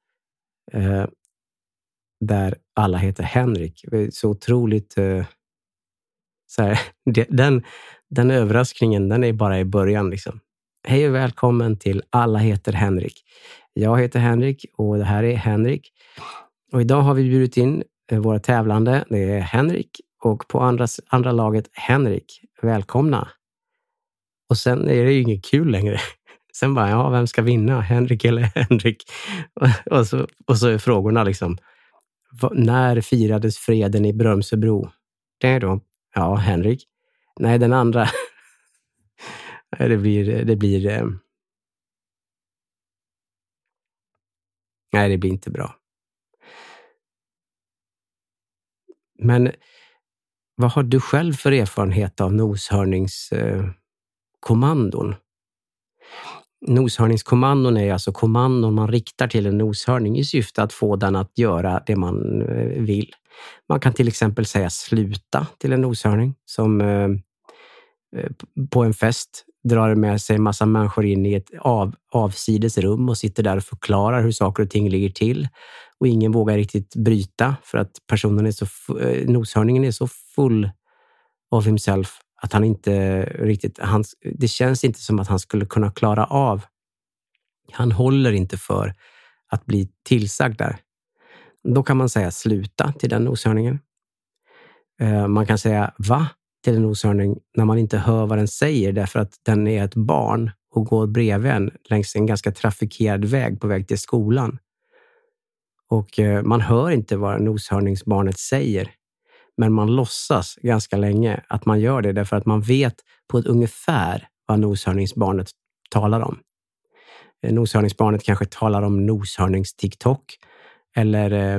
där alla heter Henrik. Så otroligt så här, den, den överraskningen, den är bara i början liksom. Hej och välkommen till Alla heter Henrik. Jag heter Henrik och det här är Henrik. Och idag har vi bjudit in våra tävlande. Det är Henrik och på andra, andra laget Henrik. Välkomna. Och sen är det ju inget kul längre. Sen bara, ja, vem ska vinna? Henrik eller Henrik? Och, och, så, och så är frågorna liksom. När firades freden i Brömsebro? Det är då, ja, Henrik. Nej, den andra. det blir, det blir... Eh... Nej, det blir inte bra. Men vad har du själv för erfarenhet av noshörningskommandon? Eh, noshörningskommandon är alltså kommandon man riktar till en noshörning i syfte att få den att göra det man eh, vill. Man kan till exempel säga sluta till en noshörning som eh, på en fest drar med sig en massa människor in i ett av, avsides rum och sitter där och förklarar hur saker och ting ligger till. Och ingen vågar riktigt bryta för att personen är så, noshörningen är så full of himself att han inte riktigt, han, det känns inte som att han skulle kunna klara av. Han håller inte för att bli tillsagd där. Då kan man säga sluta till den noshörningen. Man kan säga va till en noshörning när man inte hör vad den säger därför att den är ett barn och går bredvid en längs en ganska trafikerad väg på väg till skolan. Och man hör inte vad noshörningsbarnet säger, men man låtsas ganska länge att man gör det därför att man vet på ett ungefär vad noshörningsbarnet talar om. Noshörningsbarnet kanske talar om noshörnings-TikTok eller eh,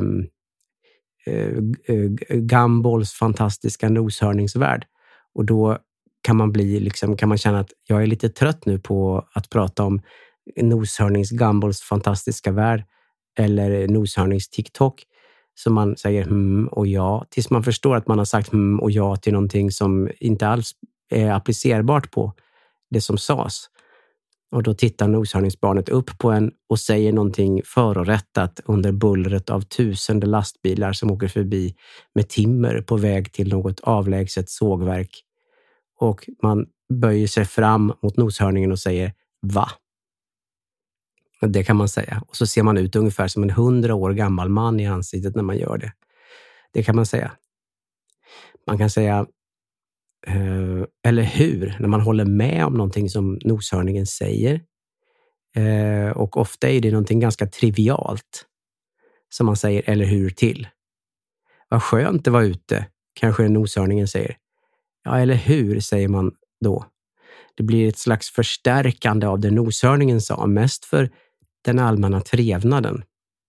eh, Gumballs fantastiska noshörningsvärld. Och då kan man bli liksom, kan man känna att jag är lite trött nu på att prata om noshörnings Gumballs fantastiska värld eller noshörnings TikTok. Så man säger hmm och ja tills man förstår att man har sagt hmm och ja till någonting som inte alls är applicerbart på det som sades. Och då tittar noshörningsbarnet upp på en och säger någonting förorättat under bullret av tusende lastbilar som åker förbi med timmer på väg till något avlägset sågverk. Och man böjer sig fram mot noshörningen och säger va? Det kan man säga. Och så ser man ut ungefär som en hundra år gammal man i ansiktet när man gör det. Det kan man säga. Man kan säga Uh, eller hur, när man håller med om någonting som noshörningen säger. Uh, och ofta är det någonting ganska trivialt som man säger eller hur till. Vad skönt det var ute, kanske noshörningen säger. Ja, eller hur, säger man då. Det blir ett slags förstärkande av det noshörningen sa, mest för den allmänna trevnaden.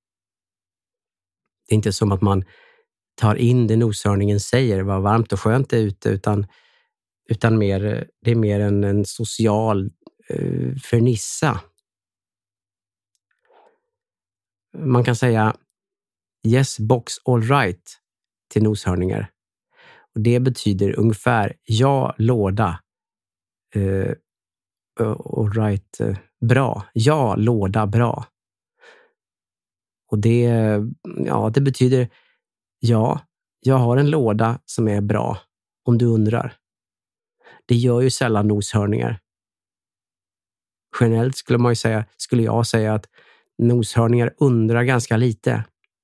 Det är inte som att man tar in det noshörningen säger, vad varmt och skönt det är ute, utan Utan mer, det är mer en, en social eh, fernissa. Man kan säga yes box all right till noshörningar. Och det betyder ungefär ja låda. Eh, all right, eh, bra. Ja låda bra. Och det, ja, det betyder ja, jag har en låda som är bra om du undrar. Det gör ju sällan noshörningar. Generellt skulle man ju säga, skulle jag säga att noshörningar undrar ganska lite.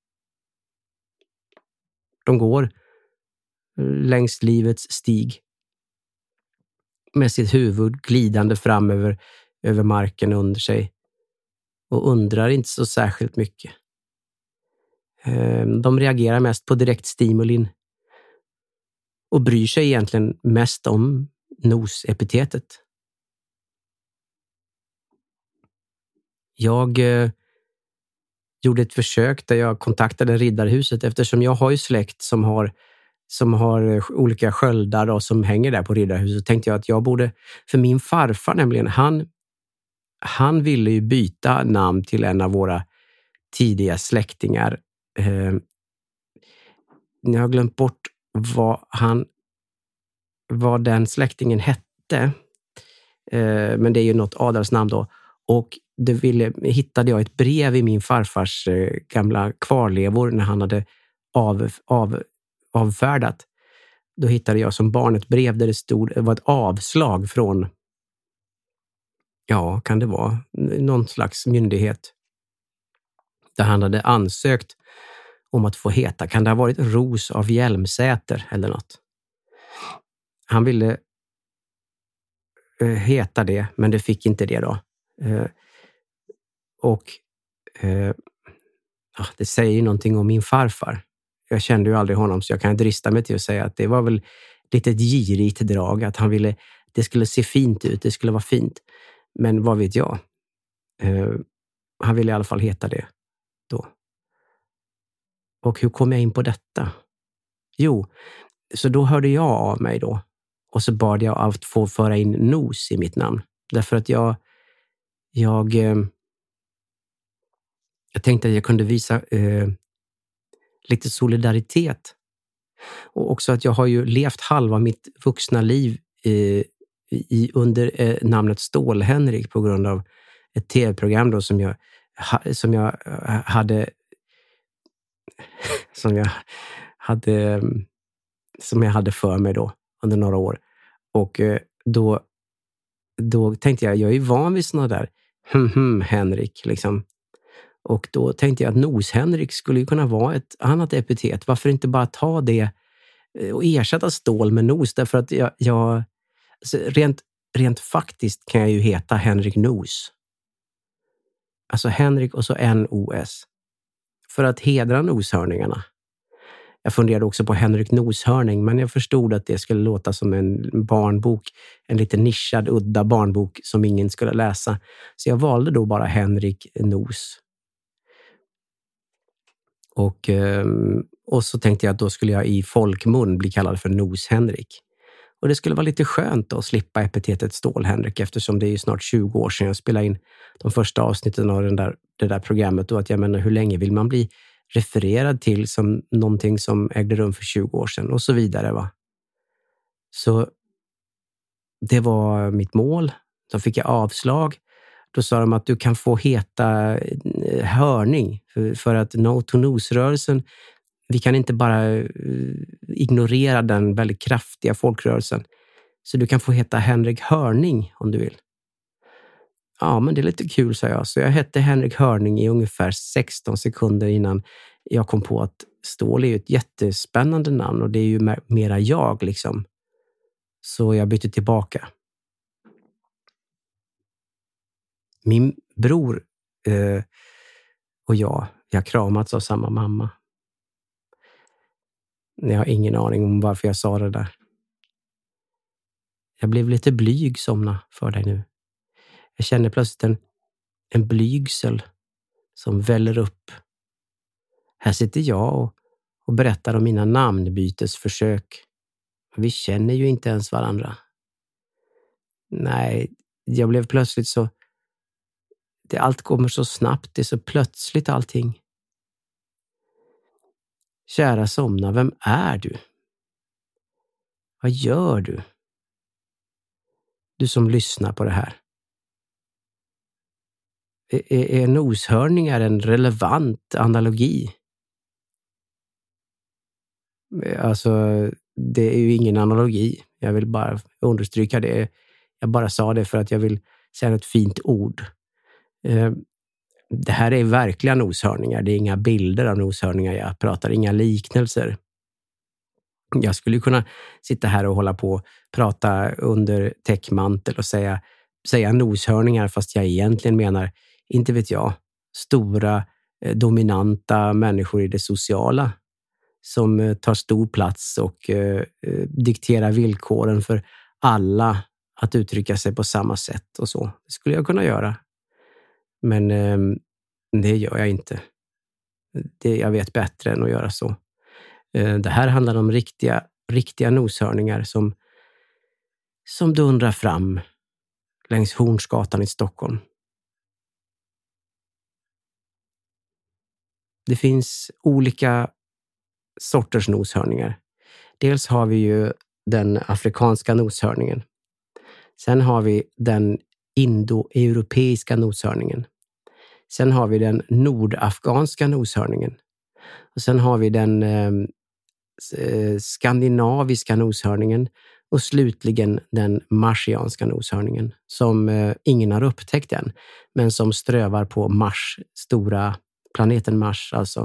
De går längs livets stig med sitt huvud glidande fram över, över marken under sig och undrar inte så särskilt mycket. De reagerar mest på direkt stimulin och bryr sig egentligen mest om nosepitetet. Jag eh, gjorde ett försök där jag kontaktade Riddarhuset eftersom jag har ju släkt som har, som har olika sköldar och som hänger där på Riddarhuset. Så tänkte jag att jag borde, för min farfar nämligen, han, han ville ju byta namn till en av våra tidiga släktingar. Eh, jag har glömt bort vad han vad den släktingen hette. Eh, men det är ju något adelsnamn då. Och det ville, hittade jag ett brev i min farfars eh, gamla kvarlevor när han hade av, av, avfärdat. Då hittade jag som barn ett brev där det stod, det var ett avslag från, ja, kan det vara någon slags myndighet. Där han hade ansökt om att få heta, kan det ha varit Ros av Hjälmsäter eller något? Han ville eh, heta det, men det fick inte det då. Eh, och eh, ja, det säger någonting om min farfar. Jag kände ju aldrig honom, så jag kan drista mig till att säga att det var väl lite ett girigt drag. Att han ville, det skulle se fint ut, det skulle vara fint. Men vad vet jag? Eh, han ville i alla fall heta det då. Och hur kom jag in på detta? Jo, så då hörde jag av mig då. Och så bad jag att få föra in nos i mitt namn. Därför att jag jag, eh, jag tänkte att jag kunde visa eh, lite solidaritet. Och också att jag har ju levt halva mitt vuxna liv eh, i, under eh, namnet Stål-Henrik på grund av ett tv-program då som jag, ha, som jag hade som jag hade som jag hade för mig då under några år. Och eh, då då tänkte jag, jag är ju van vid såna där hm, hm, Henrik liksom. Och då tänkte jag att Nos-Henrik skulle ju kunna vara ett annat epitet. Varför inte bara ta det och ersätta stål med nos? Därför att jag, jag alltså rent, rent faktiskt kan jag ju heta Henrik Nos. Alltså Henrik och så N O S. För att hedra noshörningarna. Jag funderade också på Henrik Noshörning, men jag förstod att det skulle låta som en barnbok. En lite nischad, udda barnbok som ingen skulle läsa. Så jag valde då bara Henrik Nos. Och, och så tänkte jag att då skulle jag i folkmun bli kallad för Nos-Henrik. Och det skulle vara lite skönt att slippa epitetet Stål-Henrik, eftersom det är ju snart tjugo år sedan jag spelade in de första avsnitten av den där, det där programmet. Och att jag menar, hur länge vill man bli refererad till som någonting som ägde rum för tjugo år sedan och så vidare, va? Så det var mitt mål. Så fick jag avslag. Då sa de att du kan få heta Hörning för, för att No to Nose-rörelsen, vi kan inte bara ignorera den väldigt kraftiga folkrörelsen. Så du kan få heta Henrik Hörning om du vill. Ja, men det är lite kul, sa jag. Så jag hette Henrik Hörning i ungefär sexton sekunder innan jag kom på att Stål är ju ett jättespännande namn och det är ju mera jag liksom. Så jag bytte tillbaka. Min bror eh, och jag, vi har kramats av samma mamma. Jag har ingen aning om varför jag sa det där. Jag blev lite blyg, somna för dig nu. Jag känner plötsligt en, en blygsel som väller upp. Här sitter jag och, och berättar om mina namnbytesförsök. Vi känner ju inte ens varandra. Nej, jag blev plötsligt så... Det, allt kommer så snabbt, det är så plötsligt allting. Kära somna, vem är du? Vad gör du? Du som lyssnar på det här. Är, är noshörningar en relevant analogi? Alltså, det är ju ingen analogi. Jag vill bara understryka det. Jag bara sa det för att jag vill säga ett fint ord. Det här är verkliga noshörningar. Det är inga bilder av noshörningar. Jag pratar inga liknelser. Jag skulle kunna sitta här och hålla på och prata under täckmantel och säga, säga noshörningar fast jag egentligen menar, inte vet jag, stora dominanta människor i det sociala som tar stor plats och eh, dikterar villkoren för alla att uttrycka sig på samma sätt och så. Det skulle jag kunna göra. Men eh, det gör jag inte. Det, jag vet bättre än att göra så. Eh, det här handlar om riktiga, riktiga noshörningar som, som dundrar fram längs Hornsgatan i Stockholm. Det finns olika sorters noshörningar. Dels har vi ju den afrikanska noshörningen. Sen har vi den indoeuropeiska noshörningen. Sen har vi den nordafganska noshörningen. Och sen har vi den eh, skandinaviska noshörningen. Och slutligen den marsianska noshörningen. Som eh, ingen har upptäckt än. Men som strövar på Mars, stora planeten Mars alltså.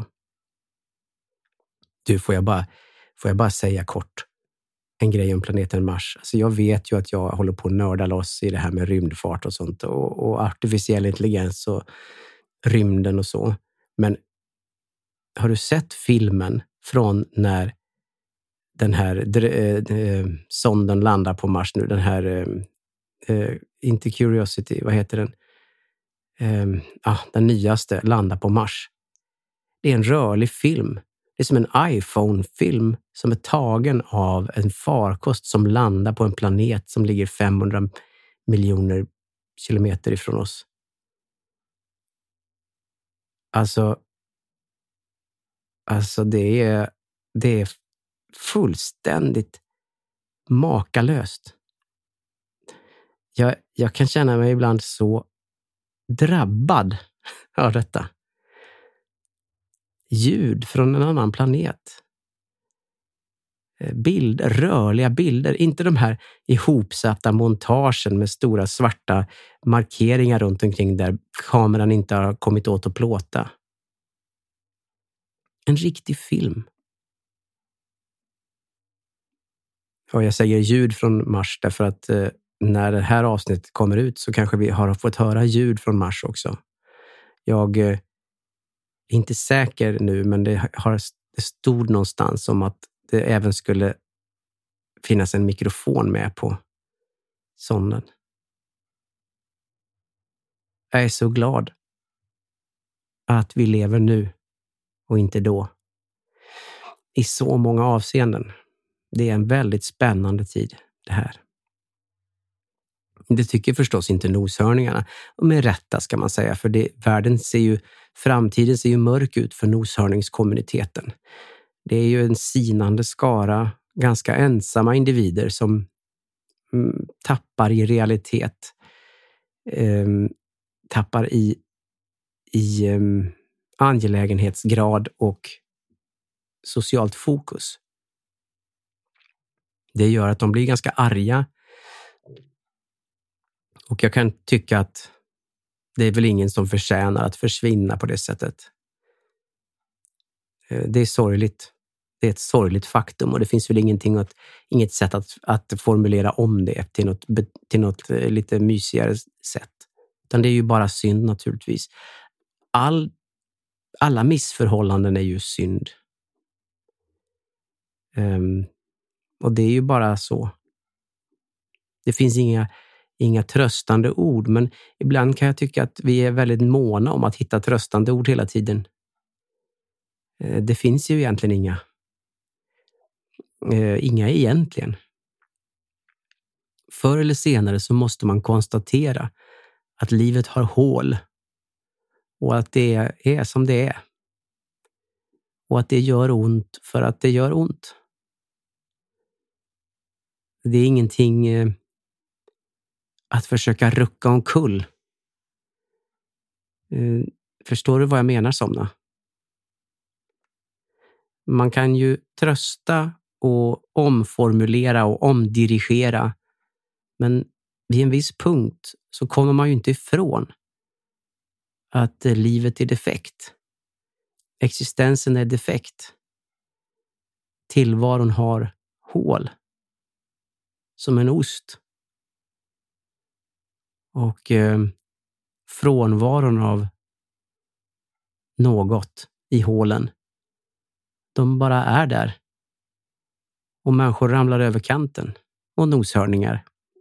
Du, får jag bara, får jag bara säga kort en grej om planeten Mars. Alltså jag vet ju att jag håller på att nörda loss i det här med rymdfart och sånt. Och, och artificiell intelligens och rymden och så. Men har du sett filmen från när den här äh, sonden landar på Mars nu? Den här, äh, inte Curiosity, vad heter den? Äh, ah, den nyaste, landar på Mars. Det är en rörlig film. Det är som en iPhone-film som är tagen av en farkost som landar på en planet som ligger femhundra miljoner kilometer ifrån oss. Alltså, alltså det är, det är fullständigt makalöst. jag, jag kan känna mig ibland så drabbad av detta. Ljud från en annan planet. Bild, rörliga bilder, inte de här ihopsatta montagen med stora svarta markeringar runt omkring där kameran inte har kommit åt att plåta. En riktig film. Och jag säger ljud från Mars därför att eh, när det här avsnittet kommer ut så kanske vi har fått höra ljud från Mars också. Jag eh, är inte säker nu, men det, har, det stod någonstans om att det även skulle finnas en mikrofon med på sonden. Jag är så glad att vi lever nu och inte då. I så många avseenden. Det är en väldigt spännande tid det här. Det tycker förstås inte noshörningarna. Och med rätta ska man säga, för det, världen ser ju, framtiden ser ju mörk ut för noshörningskommuniteten. Det är ju en sinande skara ganska ensamma individer som mm, tappar i realitet. Eh, tappar i, i eh, angelägenhetsgrad och socialt fokus. Det gör att de blir ganska arga. Och jag kan tycka att det är väl ingen som förtjänar att försvinna på det sättet. Det är sorgligt. Det är ett sorgligt faktum och det finns väl ingenting att, inget sätt att, att formulera om det till något, till något lite mysigare sätt. Utan det är ju bara synd naturligtvis. All, alla missförhållanden är ju synd. Um, och det är ju bara så. Det finns inga, inga tröstande ord, men ibland kan jag tycka att vi är väldigt måna om att hitta tröstande ord hela tiden. Uh, det finns ju egentligen inga. Uh, inga egentligen. Förr eller senare så måste man konstatera att livet har hål och att det är som det är. Och att det gör ont för att det gör ont. Det är ingenting eh, att försöka rucka omkull. Eh, förstår du vad jag menar, Somna? Man kan ju trösta och omformulera och omdirigera. Men vid en viss punkt så kommer man ju inte ifrån att eh, livet är defekt. Existensen är defekt. Tillvaron har hål. Som en ost. Och eh, frånvaron av något i hålen. De bara är där. Och människor ramlar över kanten. Och noshörningar.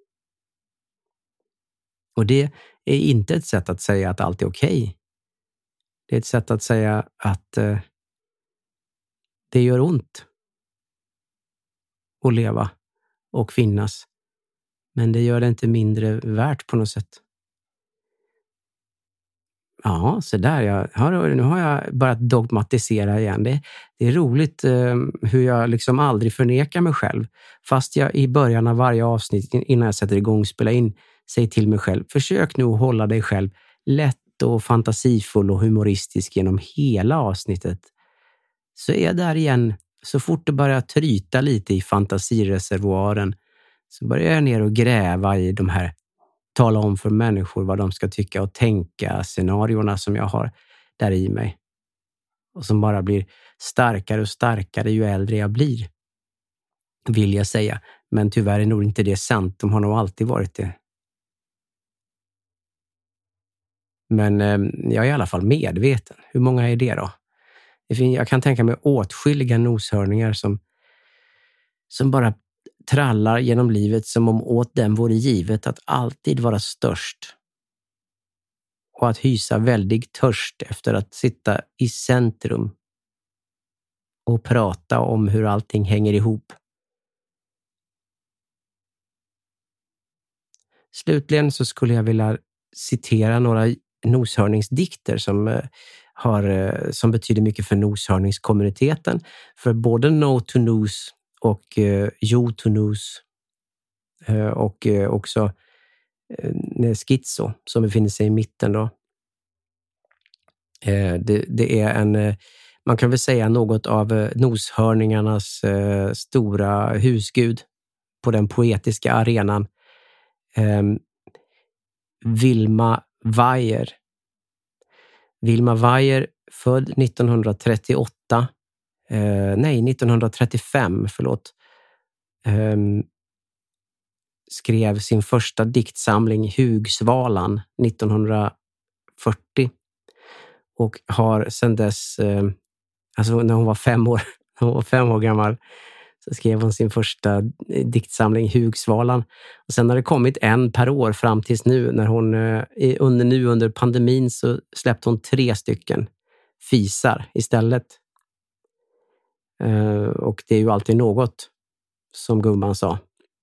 Och det är inte ett sätt att säga att allt är okej. Okay. Det är ett sätt att säga att eh, det gör ont att leva och finnas. Men det gör det inte mindre värt på något sätt. Ja, så där. Jag har, nu har jag börjat dogmatisera igen. Det, det är roligt eh, hur jag liksom aldrig förnekar mig själv. Fast jag i början av varje avsnitt innan jag sätter igång spela in säger till mig själv. Försök nu att hålla dig själv lätt och fantasifull och humoristisk genom hela avsnittet. Så är jag där igen. Så fort det börjar tryta lite i fantasireservoaren så börjar jag ner och gräva i de här tala om för människor vad de ska tycka och tänka scenarierna som jag har där i mig. Och som bara blir starkare och starkare ju äldre jag blir. Vill jag säga. Men tyvärr är nog inte det sant. De har nog alltid varit det. Men eh, jag är i alla fall medveten. Hur många är det då? Jag kan tänka mig åtskilliga noshörningar som, som bara trallar genom livet som om åt dem vore givet att alltid vara störst. Och att hysa väldig törst efter att sitta i centrum och prata om hur allting hänger ihop. Slutligen så skulle jag vilja citera några noshörningsdikter som, har, som betyder mycket för noshörningskommuniteten. För både No to Nos och uh, Jo to Nos uh, och uh, också eh, schizo som befinner sig i mitten då. Eh, det, det är en, eh, man kan väl säga något av eh, noshörningarnas eh, stora husgud på den poetiska arenan. Eh, Vilma Weijer. Vilma Weijer, född nittonhundratrettioåtta. Eh, nej, nittonhundratrettiofem, förlåt. Eh, skrev sin första diktsamling Hugsvalan nittonhundrafyrtio och har sedan dess, eh, alltså när hon var fem år, när hon var fem år gammal, så skrev hon sin första diktsamling Hugsvalan. Och sen har det kommit en per år fram tills nu, när hon eh, under, nu under pandemin så släppte hon tre stycken fisar istället. Eh, och det är ju alltid något, som gumman sa.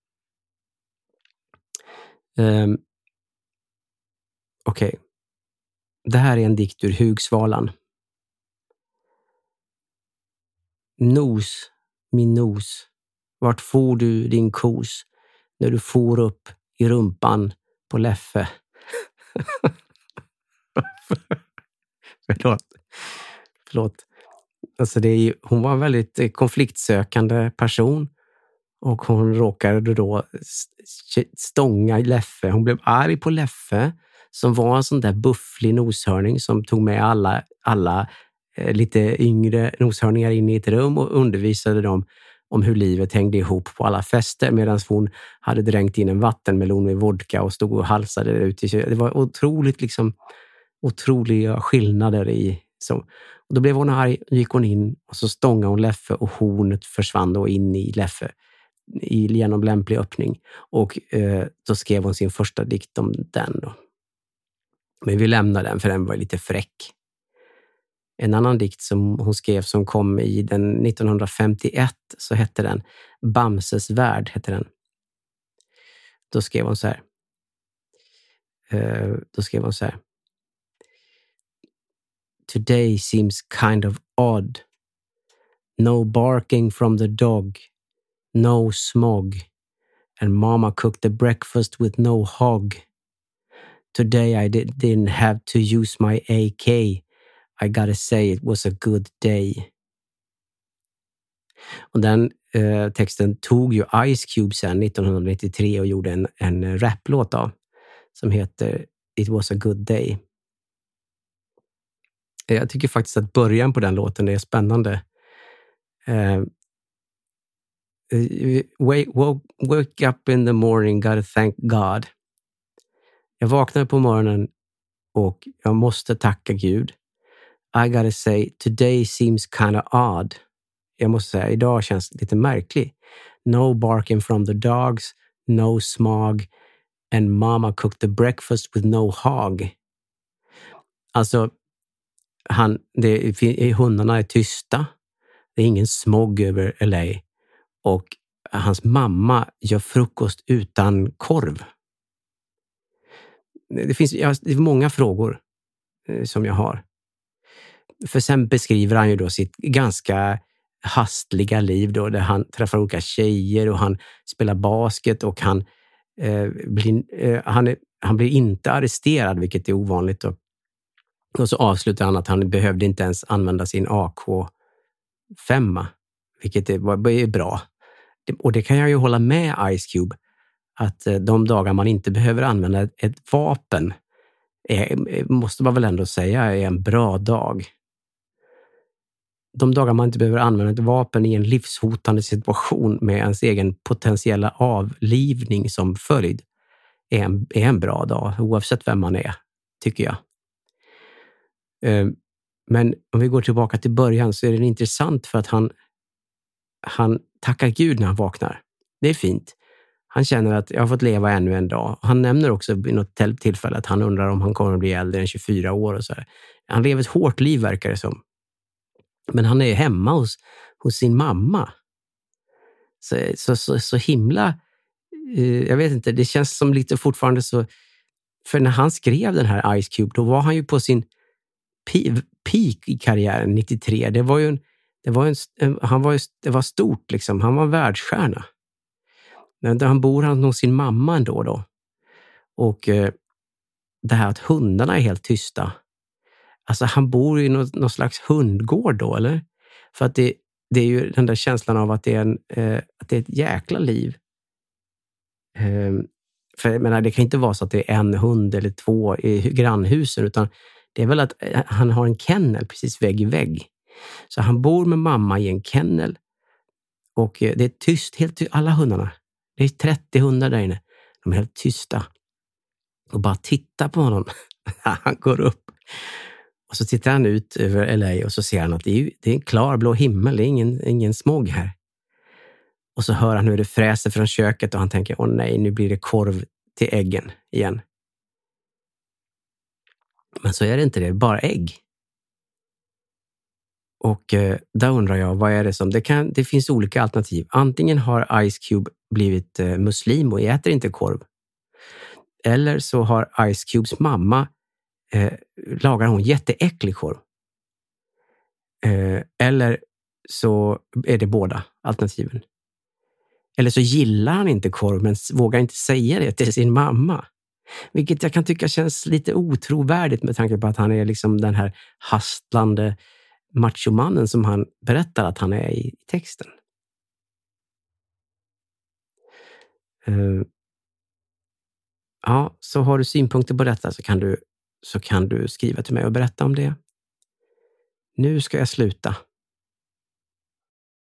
Um, Okej. Okay. Det här är en dikt ur Hugsvalan. Nos, min nos, vart for du din kos när du for upp i rumpan på Leffe? Förlåt. Förlåt. Alltså det är ju, hon var en väldigt konfliktsökande person. Och hon råkade då stånga Leffe. Hon blev arg på Leffe, som var en sån där bufflig noshörning som tog med alla, alla eh, lite yngre noshörningar in i ett rum och undervisade dem om hur livet hängde ihop på alla fester, medan hon hade dränkt in en vattenmelon med vodka och stod och halsade ut i köket. Det var otroligt liksom, otroliga skillnader i så. Och då blev hon arg, gick hon in och så stångade hon Leffe och hornet försvann då in i Leffe i genom lämplig öppning, och eh, då skrev hon sin första dikt om den då. Men vi lämnar den för den var lite fräck. En annan dikt som hon skrev som kom i den nittonhundrafemtioett, så hette den Bamses värld hette den. Då skrev hon så här. Eh, då skrev hon så här. Today seems kind of odd. No barking from the dog. No smog, and Mama cooked the breakfast with no hog. Today I did, didn't have to use my A K. I gotta say it was a good day. Och den eh, texten tog ju Ice Cube sen nittonhundranittiotre och gjorde en, en raplåt av, som heter It was a good day. Jag tycker faktiskt att början på den låten är spännande. Eh, Wake, woke, wake up in the morning, gotta thank God. Jag vaknade på morgonen och jag måste tacka Gud. I gotta say, today seems kind of odd. Jag måste säga, idag känns lite märklig. No barking from the dogs, no smog, and Mama cooked the breakfast with no hog. Alltså, han, det, hundarna är tysta. Det är ingen smog över L A. Och hans mamma gör frukost utan korv. Det finns ja, det är många frågor eh, som jag har. För sen beskriver han ju då sitt ganska hastliga liv då, där han träffar olika tjejer och han spelar basket och han, eh, blir, eh, han, är, han blir inte arresterad, vilket är ovanligt då. Och så avslutar han att han behövde inte ens använda sin A K fem, vilket är, är bra. Och det kan jag ju hålla med Ice Cube, att de dagar man inte behöver använda ett vapen är, måste man väl ändå säga är en bra dag. De dagar man inte behöver använda ett vapen i en livshotande situation med ens egen potentiella avlivning som följd är en, är en bra dag, oavsett vem man är, tycker jag. Men om vi går tillbaka till början så är det intressant för att han han tackar Gud när han vaknar. Det är fint. Han känner att jag har fått leva ännu en dag. Han nämner också vid något tillfälle att han undrar om han kommer att bli äldre än tjugofyra år och så här. Han lever ett hårt liv, verkar det som. Men han är hemma hos, hos sin mamma. Så, så, så, så himla... Eh, jag vet inte, det känns som lite fortfarande så... För när han skrev den här Ice Cube, då var han ju på sin peak i karriären, nittiotre. Det var ju en... Det var, en, han var, det var stort liksom. Han var en världsstjärna. Men där han bor han hos sin mamma ändå då. Och eh, det här att hundarna är helt tysta. Alltså han bor i någon, någon slags hundgård då, eller? För att det, det är ju den där känslan av att det är, en, eh, att det är ett jäkla liv. Eh, för jag menar, det kan inte vara så att det är en hund eller två i grannhusen, utan det är väl att han har en kennel precis vägg i vägg. Så han bor med mamma i en kennel. Och det är tyst, helt tyst, alla hundarna. Det är trettio hundar där inne. De är helt tysta. Och bara tittar på honom. Han går upp. Och så tittar han ut över L A och så ser han att det är, det är en klar blå himmel. Det är ingen, ingen smog här. Och så hör han hur det fräser från köket och han tänker, åh nej, nu blir det korv till äggen igen. Men så är det inte det, bara ägg. Och eh, där undrar jag, vad är det som... Det, kan, det finns olika alternativ. Antingen har Ice Cube blivit eh, muslim och äter inte korv. Eller så har Ice Cubes mamma eh, lagar hon jätteäcklig korv. Eh, eller så är det båda alternativen. Eller så gillar han inte korv men vågar inte säga det till sin mamma. Vilket jag kan tycka känns lite otrovärdigt med tanke på att han är liksom den här hastlande machomannen som han berättar att han är i texten. Uh, ja, så har du synpunkter på detta så kan du, så kan du skriva till mig och berätta om det. Nu ska jag sluta.